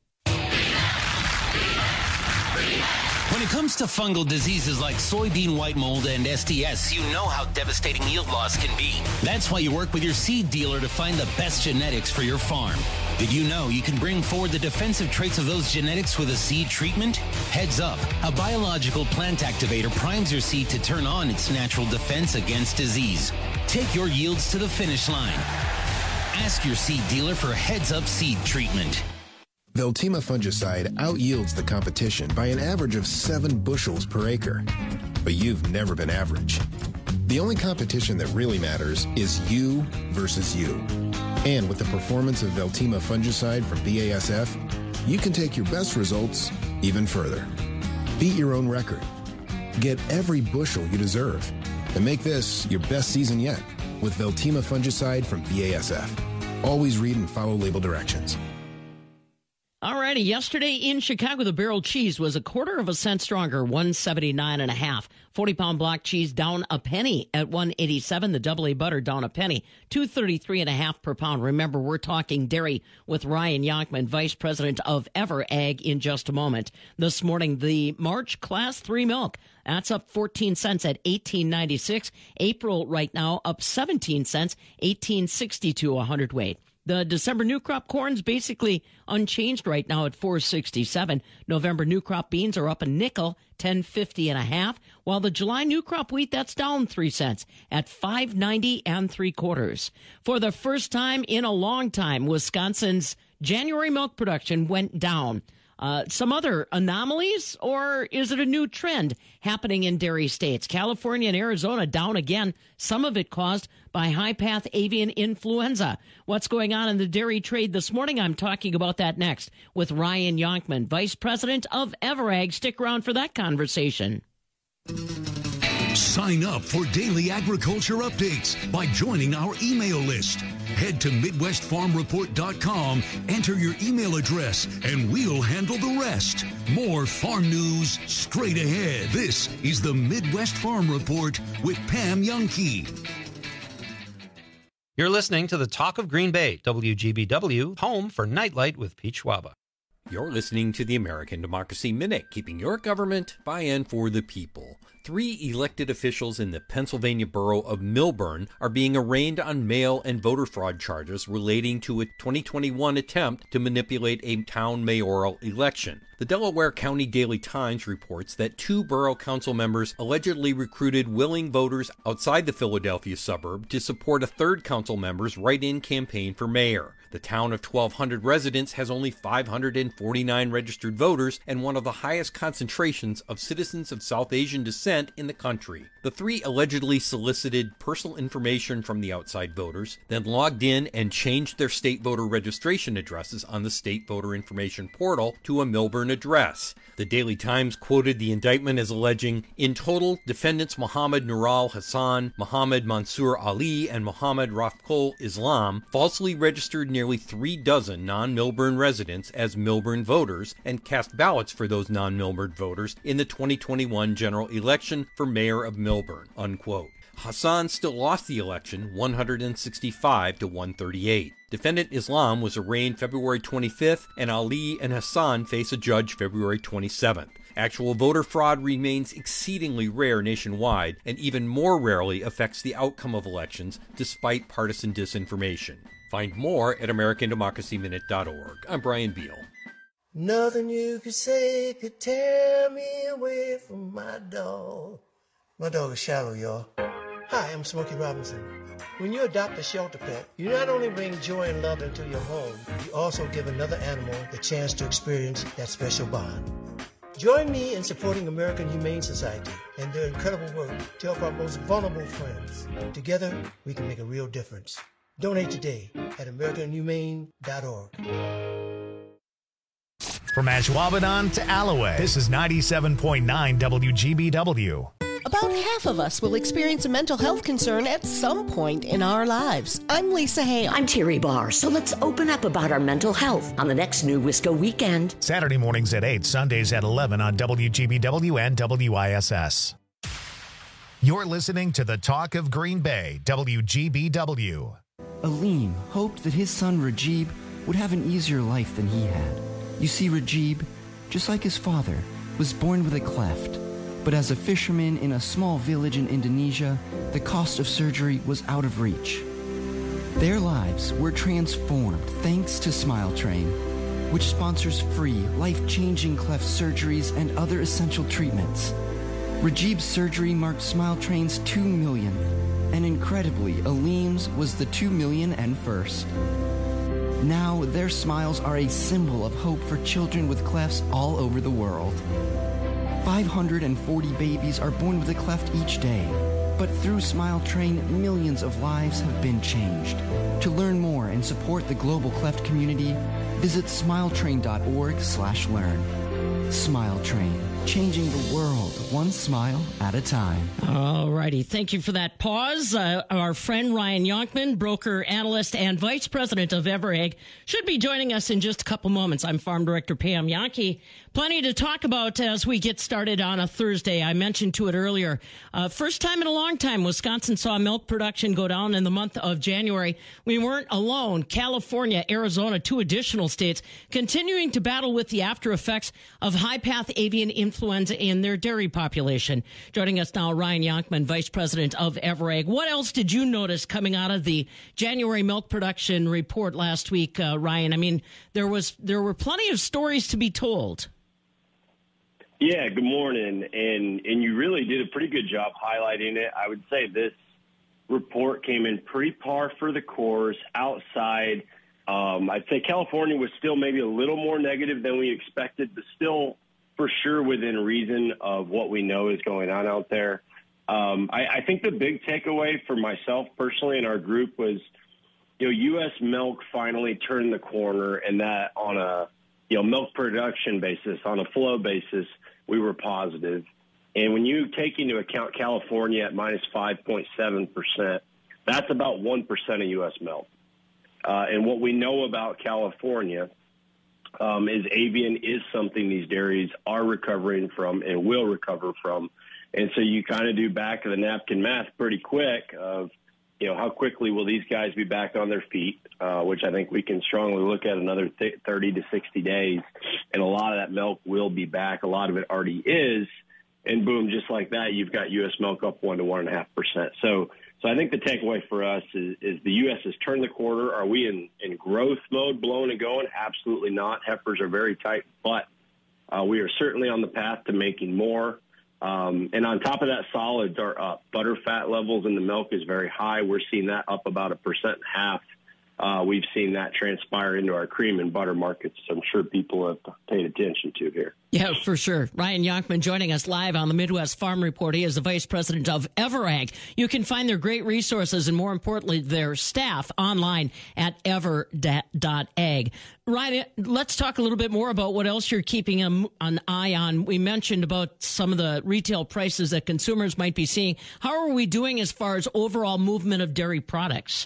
When it comes to fungal diseases like soybean white mold and S T S, you know how devastating yield loss can be. That's why you work with your seed dealer to find the best genetics for your farm. Did you know you can bring forward the defensive traits of those genetics with a seed treatment? Heads up, a biological plant activator primes your seed to turn on its natural defense against disease. Take your yields to the finish line. Ask your seed dealer for Heads Up seed treatment. Veltima fungicide outyields the competition by an average of seven bushels per acre. But you've never been average. The only competition that really matters is you versus you. And with the performance of Veltima fungicide from B A S F, you can take your best results even further. Beat your own record. Get every bushel you deserve. And make this your best season yet with Veltima fungicide from B A S F. Always read and follow label directions. All righty. Yesterday in Chicago, the barrel cheese was a quarter of a cent stronger, one seventy-nine and a half. forty pound block cheese down a penny at one eighty-seven. The double A butter down a penny, two thirty-three and a half per pound. Remember, we're talking dairy with Ryan Yonkman, vice president of Everag, in just a moment. This morning, the March class three milk, that's up fourteen cents at eighteen ninety-six. April right now up seventeen cents, eighteen sixty-two a hundredweight. The December new crop corn's basically unchanged right now at four sixty-seven. November new crop beans are up a nickel, ten fifty and a half, while the July new crop wheat, that's down three cents at five ninety and three quarters. For the first time in a long time, Wisconsin's January milk production went down. Uh, some other anomalies, or is it a new trend happening in dairy states? California and Arizona down again, some of it caused by high-path avian influenza. What's going on in the dairy trade this morning? I'm talking about that next with Ryan Yonkman, Vice President of Everag. Stick around for that conversation. Sign up for daily agriculture updates by joining our email list. Head to Midwest Farm Report dot com, enter your email address, and we'll handle the rest. More farm news straight ahead. This is the Midwest Farm Report with Pam Jahnke. You're listening to the Talk of Green Bay, W G B W, home for Nightlight with Pete Schwaba. You're listening to the American Democracy Minute, keeping your government by and for the people. Three elected officials in the Pennsylvania borough of Millburn are being arraigned on mail and voter fraud charges relating to a twenty twenty-one attempt to manipulate a town mayoral election. The Delaware County Daily Times reports that two borough council members allegedly recruited willing voters outside the Philadelphia suburb to support a third council member's write-in campaign for mayor. The town of twelve hundred residents has only five hundred forty-nine registered voters and one of the highest concentrations of citizens of South Asian descent in the country. The three allegedly solicited personal information from the outside voters, then logged in and changed their state voter registration addresses on the state voter information portal to a Millburn address. The Daily Times quoted the indictment as alleging, in total, defendants Mohammed Nural Hassan, Mohammed Mansour Ali, and Mohammed Rafkol Islam falsely registered nearly three dozen non-Millburn residents as Millburn voters and cast ballots for those non-Millburn voters in the twenty twenty-one general election for mayor of Millburn, unquote. Hassan still lost the election one hundred sixty-five to one thirty-eight. Defendant Islam was arraigned February twenty-fifth, and Ali and Hassan face a judge February twenty-seventh. Actual voter fraud remains exceedingly rare nationwide and even more rarely affects the outcome of elections despite partisan disinformation. Find more at American Democracy Minute dot org. I'm Brian Beal. Nothing you could say could tear me away from my dog. My dog is Shallow, y'all. Hi, I'm Smokey Robinson. When you adopt a shelter pet, you not only bring joy and love into your home, you also give another animal the chance to experience that special bond. Join me in supporting American Humane Society and their incredible work to help our most vulnerable friends. Together, we can make a real difference. Donate today at American Humane dot org. From Ashwaubenon to Alloway, this is ninety-seven point nine W G B W. About half of us will experience a mental health concern at some point in our lives. I'm Lisa Hale. I'm Terry Barr. So let's open up about our mental health on the next New Wisco Weekend. Saturday mornings at eight, Sundays at eleven on W G B W and W I S S. You're listening to the Talk of Green Bay, W G B W. Aleem hoped that his son Rajib would have an easier life than he had. You see, Rajib, just like his father, was born with a cleft. But as a fisherman in a small village in Indonesia, the cost of surgery was out of reach. Their lives were transformed thanks to Smile Train, which sponsors free, life-changing cleft surgeries and other essential treatments. Rajib's surgery marked Smile Train's two millionth, and incredibly, Aleem's was the two million and first. Now, their smiles are a symbol of hope for children with clefts all over the world. five hundred forty babies are born with a cleft each day, but through Smile Train, millions of lives have been changed. To learn more and support the global cleft community, visit smiletrain.org slash learn. Smile Train, changing the world one smile at a time. All righty. Thank you for that pause. Uh, our friend Ryan Yonkman, broker, analyst, and vice president of Everag, should be joining us in just a couple moments. I'm Farm Director Pam Jahnke. Plenty to talk about as we get started on a Thursday. I mentioned to it earlier. Uh, first time in a long time, Wisconsin saw milk production go down in the month of January. We weren't alone. California, Arizona, two additional states, continuing to battle with the after effects of high-path avian influenza. influenza in their dairy population. Joining us now, Ryan Yonkman, Vice President of Everag. What else did you notice coming out of the January milk production report last week, uh, Ryan? I mean, there was there were plenty of stories to be told. Yeah, good morning. And and you really did a pretty good job highlighting it. I would say this report came in pretty par for the course outside. Um, I'd say California was still maybe a little more negative than we expected, but still for sure within reason of what we know is going on out there. Um, I, I think the big takeaway for myself personally and our group was, you know, U S milk finally turned the corner, and that on a, you know, milk production basis, on a flow basis, we were positive. And when you take into account California at minus five point seven percent, that's about one percent of U S milk. Uh, and what we know about California um, is avian is something these dairies are recovering from and will recover from. And so you kind of do back of the napkin math pretty quick of, you know, how quickly will these guys be back on their feet, uh, which I think we can strongly look at another th- thirty to sixty days. And a lot of that milk will be back. A lot of it already is. And boom, just like that, you've got U S milk up one to one and a half percent. So, so I think the takeaway for us is, is the U S has turned the corner. Are we in, in growth mode, blowing and going? Absolutely not. Heifers are very tight, but uh, we are certainly on the path to making more. Um, and on top of that, solids are up. Butter fat levels in the milk is very high. We're seeing that up about a percent and a half. Uh, we've seen that transpire into our cream and butter markets. I'm sure people have paid attention to here. Yeah, for sure. Ryan Yonkman joining us live on the Midwest Farm Report. He is the Vice President of Everag. You can find their great resources and, more importantly, their staff online at ever dot ag. Ryan, let's talk a little bit more about what else you're keeping an eye on. We mentioned about some of the retail prices that consumers might be seeing. How are we doing as far as overall movement of dairy products?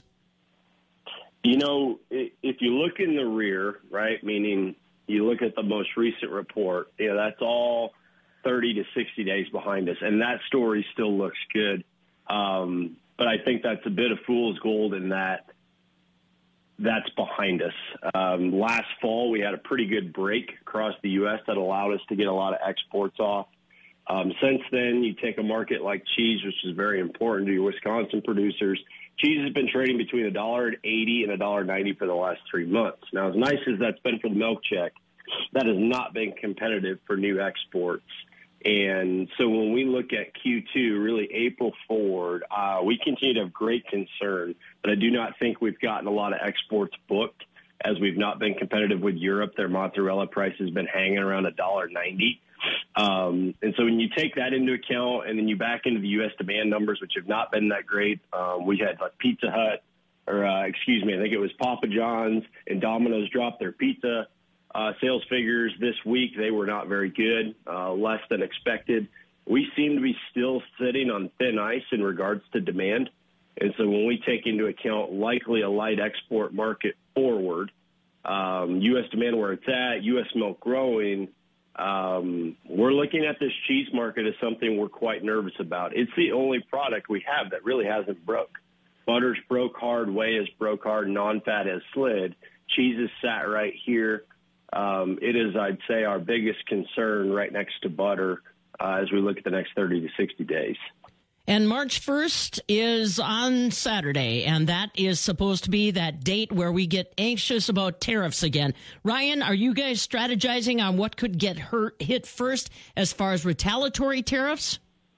You know, if you look in the rear, right, meaning you look at the most recent report, you know, that's all thirty to sixty days behind us, and that story still looks good. Um, but I think that's a bit of fool's gold in that that's behind us. Um, last fall, we had a pretty good break across the U S that allowed us to get a lot of exports off. Um, since then, you take a market like cheese, which is very important to your Wisconsin producers. Cheese has been trading between one dollar eighty and one dollar ninety for the last three months. Now, as nice as that's been for the milk check, that has not been competitive for new exports. And so when we look at Q two, really April forward, uh, we continue to have great concern. But I do not think we've gotten a lot of exports booked, as we've not been competitive with Europe. Their mozzarella price has been hanging around one dollar ninety. Um, and so when you take that into account and then you back into the U S demand numbers, which have not been that great, um, we had like Pizza Hut, or uh, excuse me, I think it was Papa John's and Domino's dropped their pizza uh, sales figures this week. They were not very good, uh, less than expected. We seem to be still sitting on thin ice in regards to demand. And so when we take into account likely a light export market forward, um, U S demand where it's at, U S milk growing, Um, we're looking at this cheese market as something we're quite nervous about. It's the only product we have that really hasn't broke. Butter's broke hard, whey has broke hard, non-fat has slid. Cheese is sat right here. Um, it is, I'd say, our biggest concern right next to butter uh, as we look at the next thirty to sixty days. And March first is on Saturday, and that is supposed to be that date where we get anxious about tariffs again. Ryan, are you guys strategizing on what could get hurt, hit first as far as retaliatory tariffs?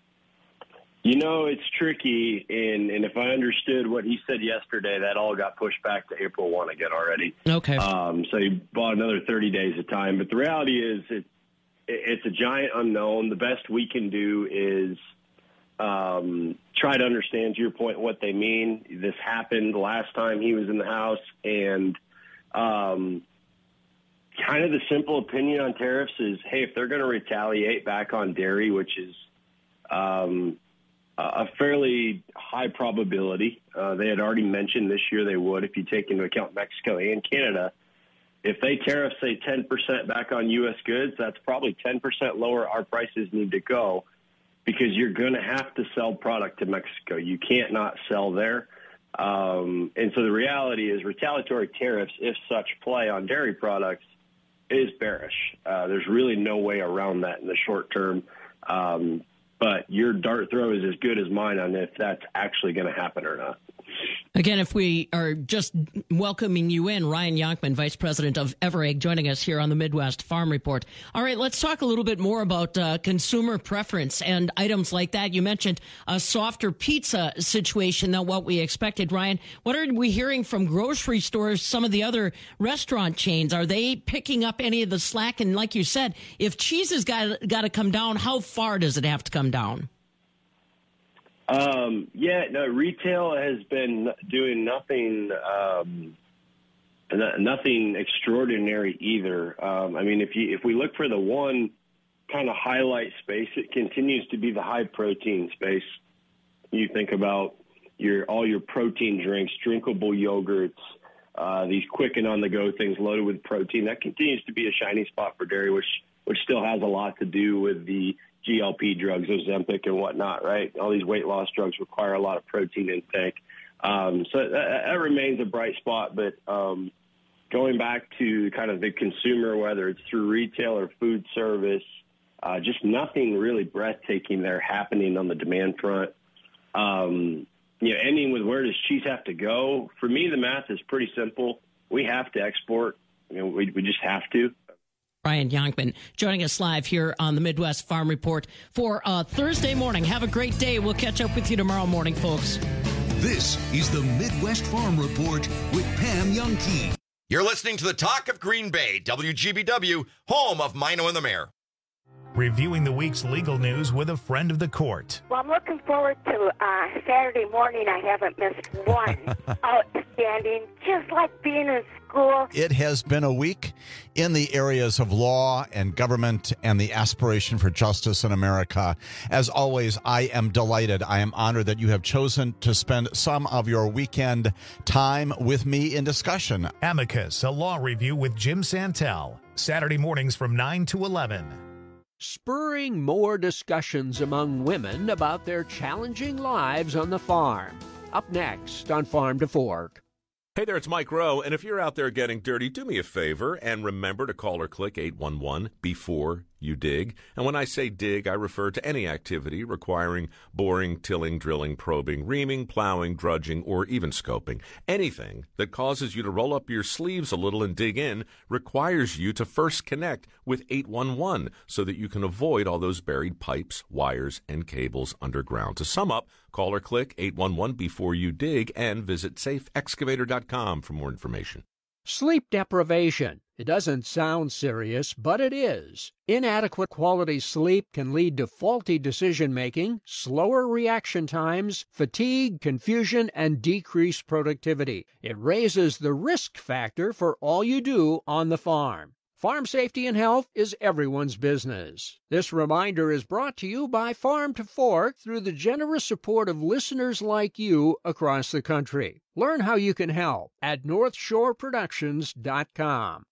You know, it's tricky, and, and if I understood what he said yesterday, that all got pushed back to April first again already. Okay. Um, so he bought another thirty days of time. But the reality is it, it's a giant unknown. The best we can do is um, try to understand, to your point, what they mean. This happened last time he was in the House, and um, kind of the simple opinion on tariffs is, hey, if they're going to retaliate back on dairy, which is um, a fairly high probability, uh, they had already mentioned this year they would, if you take into account Mexico and Canada. If they tariff, say, ten percent back on U S goods, that's probably ten percent lower our prices need to go, because you're going to have to sell product to Mexico. You can't not sell there. Um, and so the reality is retaliatory tariffs, if such play on dairy products, is bearish. Uh, there's really no way around that in the short term. Um, but your dart throw is as good as mine on if that's actually going to happen or not. Again, if we are just welcoming you in, Ryan Yonkman, Vice President of Everegg, joining us here on the Midwest Farm Report. All right, let's talk a little bit more about uh, consumer preference and items like that. You mentioned a softer pizza situation than what we expected. Ryan, what are we hearing from grocery stores, some of the other restaurant chains? Are they picking up any of the slack? And like you said, if cheese has got, got to come down, how far does it have to come down? Um, yeah, no, retail has been doing nothing, um, nothing extraordinary either. Um, I mean, if you, if we look for the one kind of highlight space, it continues to be the high protein space. You think about your, all your protein drinks, drinkable yogurts, uh, these quick and on the go things loaded with protein. That continues to be a shiny spot for dairy, which, which still has a lot to do with the G L P drugs, Ozempic and whatnot, right? All these weight loss drugs require a lot of protein intake. Um, so that, that remains a bright spot. But um, going back to kind of the consumer, whether it's through retail or food service, uh, just nothing really breathtaking there happening on the demand front. Um, you know, ending with where does cheese have to go? For me, the math is pretty simple. We have to export. You know, we, we just have to. Ryan Yonkman joining us live here on the Midwest Farm Report for uh, Thursday morning. Have a great day. We'll catch up with you tomorrow morning, folks. This is the Midwest Farm Report with Pam Youngkey. You're listening to the Talk of Green Bay, W G B W, home of Mino and the Mayor. Reviewing the week's legal news with a friend of the court. Well, I'm looking forward to uh, Saturday morning. I haven't missed one. Outstanding, just like being in school. It has been a week in the areas of law and government and the aspiration for justice in America. As always, I am delighted. I am honored that you have chosen to spend some of your weekend time with me in discussion. Amicus, a law review with Jim Santel. Saturday mornings from nine to eleven. Spurring more discussions among women about their challenging lives on the farm. Up next on Farm to Fork. Hey there, it's Mike Rowe, and if you're out there getting dirty, do me a favor and remember to call or click eight one one before you dig. And when I say dig, I refer to any activity requiring boring, tilling, drilling, probing, reaming, plowing, drudging, or even scoping. Anything that causes you to roll up your sleeves a little and dig in requires you to first connect with eight one one so that you can avoid all those buried pipes, wires, and cables underground. To sum up, call or click eight one one before you dig and visit safe excavator dot com for more information. Sleep deprivation. It doesn't sound serious, but it is. Inadequate quality sleep can lead to faulty decision-making, slower reaction times, fatigue, confusion, and decreased productivity. It raises the risk factor for all you do on the farm. Farm safety and health is everyone's business. This reminder is brought to you by Farm to Fork through the generous support of listeners like you across the country. Learn how you can help at north shore productions dot com.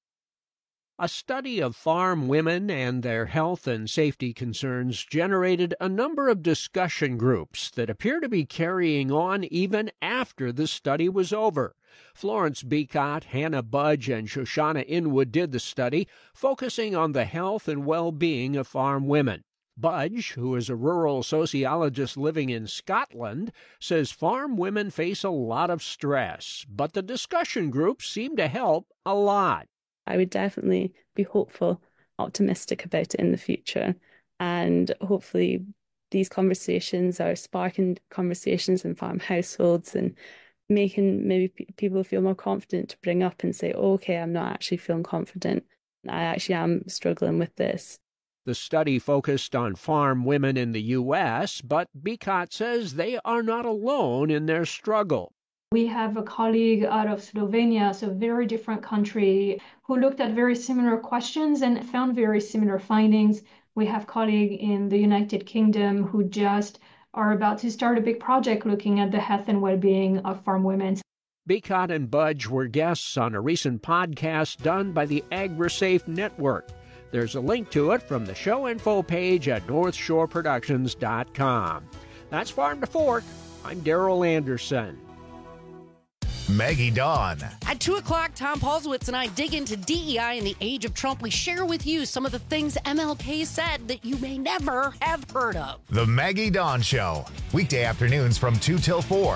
A study of farm women and their health and safety concerns generated a number of discussion groups that appear to be carrying on even after the study was over. Florence Beacott, Hannah Budge, and Shoshana Inwood did the study, focusing on the health and well-being of farm women. Budge, who is a rural sociologist living in Scotland, says farm women face a lot of stress, but the discussion groups seem to help a lot. I would definitely be hopeful, optimistic about it in the future. And hopefully these conversations are sparking conversations in farm households and making maybe p- people feel more confident to bring up and say, oh, okay, I'm not actually feeling confident. I actually am struggling with this. The study focused on farm women in the U S, but Beacott says they are not alone in their struggle. We have a colleague out of Slovenia, so a very different country, who looked at very similar questions and found very similar findings. We have colleagues in the United Kingdom who just are about to start a big project looking at the health and well-being of farm women. Beacott and Budge were guests on a recent podcast done by the AgriSafe Network. There's a link to it from the show info page at north shore productions dot com. That's Farm to Fork. I'm Darrell Anderson. Maggie Dawn. At two o'clock, Tom Paulswitz and I dig into D E I in the age of Trump. We share with you some of the things M L K said that you may never have heard of. The Maggie Dawn Show. Weekday afternoons from two till four.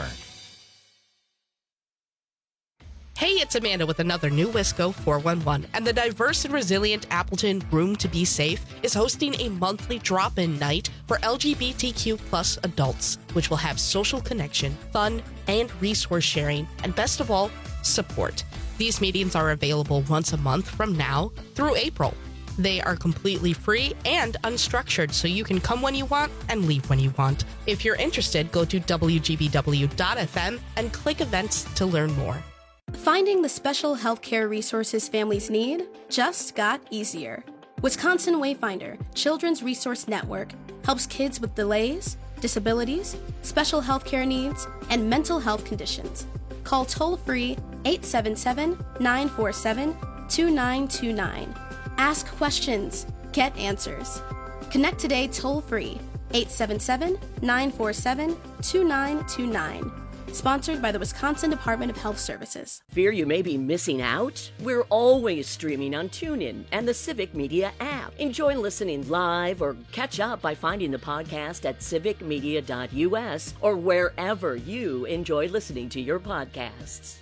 Hey, it's Amanda with another new Wisco four one one, and the diverse and resilient Appleton Room to Be Safe is hosting a monthly drop-in night for L G B T Q plus adults, which will have social connection, fun, and resource sharing, and best of all, support. These meetings are available once a month from now through April. They are completely free and unstructured, so you can come when you want and leave when you want. If you're interested, go to W G B W dot F M and click events to learn more. Finding the special healthcare resources families need just got easier. Wisconsin Wayfinder Children's Resource Network helps kids with delays, disabilities, special healthcare needs, and mental health conditions. Call toll-free eight seven seven, nine four seven, two nine two nine. Ask questions, get answers. Connect today toll-free eight seven seven, nine four seven, two nine two nine. Sponsored by the Wisconsin Department of Health Services. Fear you may be missing out? We're always streaming on TuneIn and the Civic Media app. Enjoy listening live or catch up by finding the podcast at civic media dot U S or wherever you enjoy listening to your podcasts.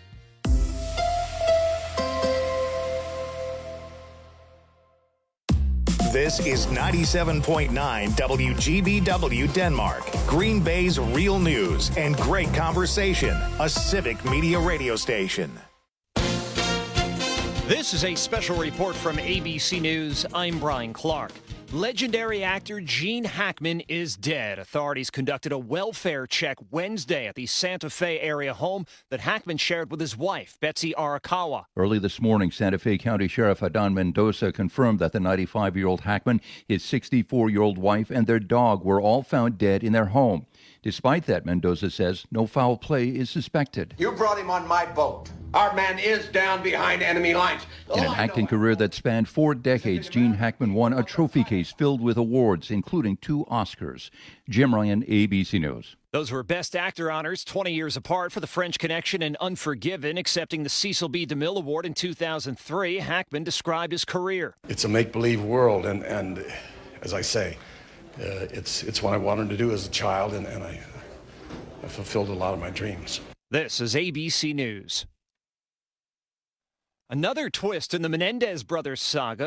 This is ninety-seven point nine W G B W Denmark, Green Bay's real news and great conversation, a Civic Media radio station. This is a special report from A B C News. I'm Brian Clark. Legendary actor Gene Hackman is dead. Authorities conducted a welfare check Wednesday at the Santa Fe area home that Hackman shared with his wife, Betsy Arakawa. Early this morning, Santa Fe County Sheriff Adán Mendoza confirmed that the ninety-five-year-old Hackman, his sixty-four-year-old wife, and their dog were all found dead in their home. Despite that, Mendoza says no foul play is suspected. You brought him on my boat. Our man is down behind enemy lines. In an acting career that spanned four decades, Gene Hackman won a trophy case filled with awards, including two Oscars. Jim Ryan, A B C News. Those were Best Actor honors twenty years apart for The French Connection and Unforgiven. Accepting the Cecil B. DeMille Award in two thousand three, Hackman described his career. It's a make-believe world, and, and as I say, uh, it's it's what I wanted to do as a child, and, and I, I fulfilled a lot of my dreams. This is A B C News. Another twist in the Menendez brothers saga.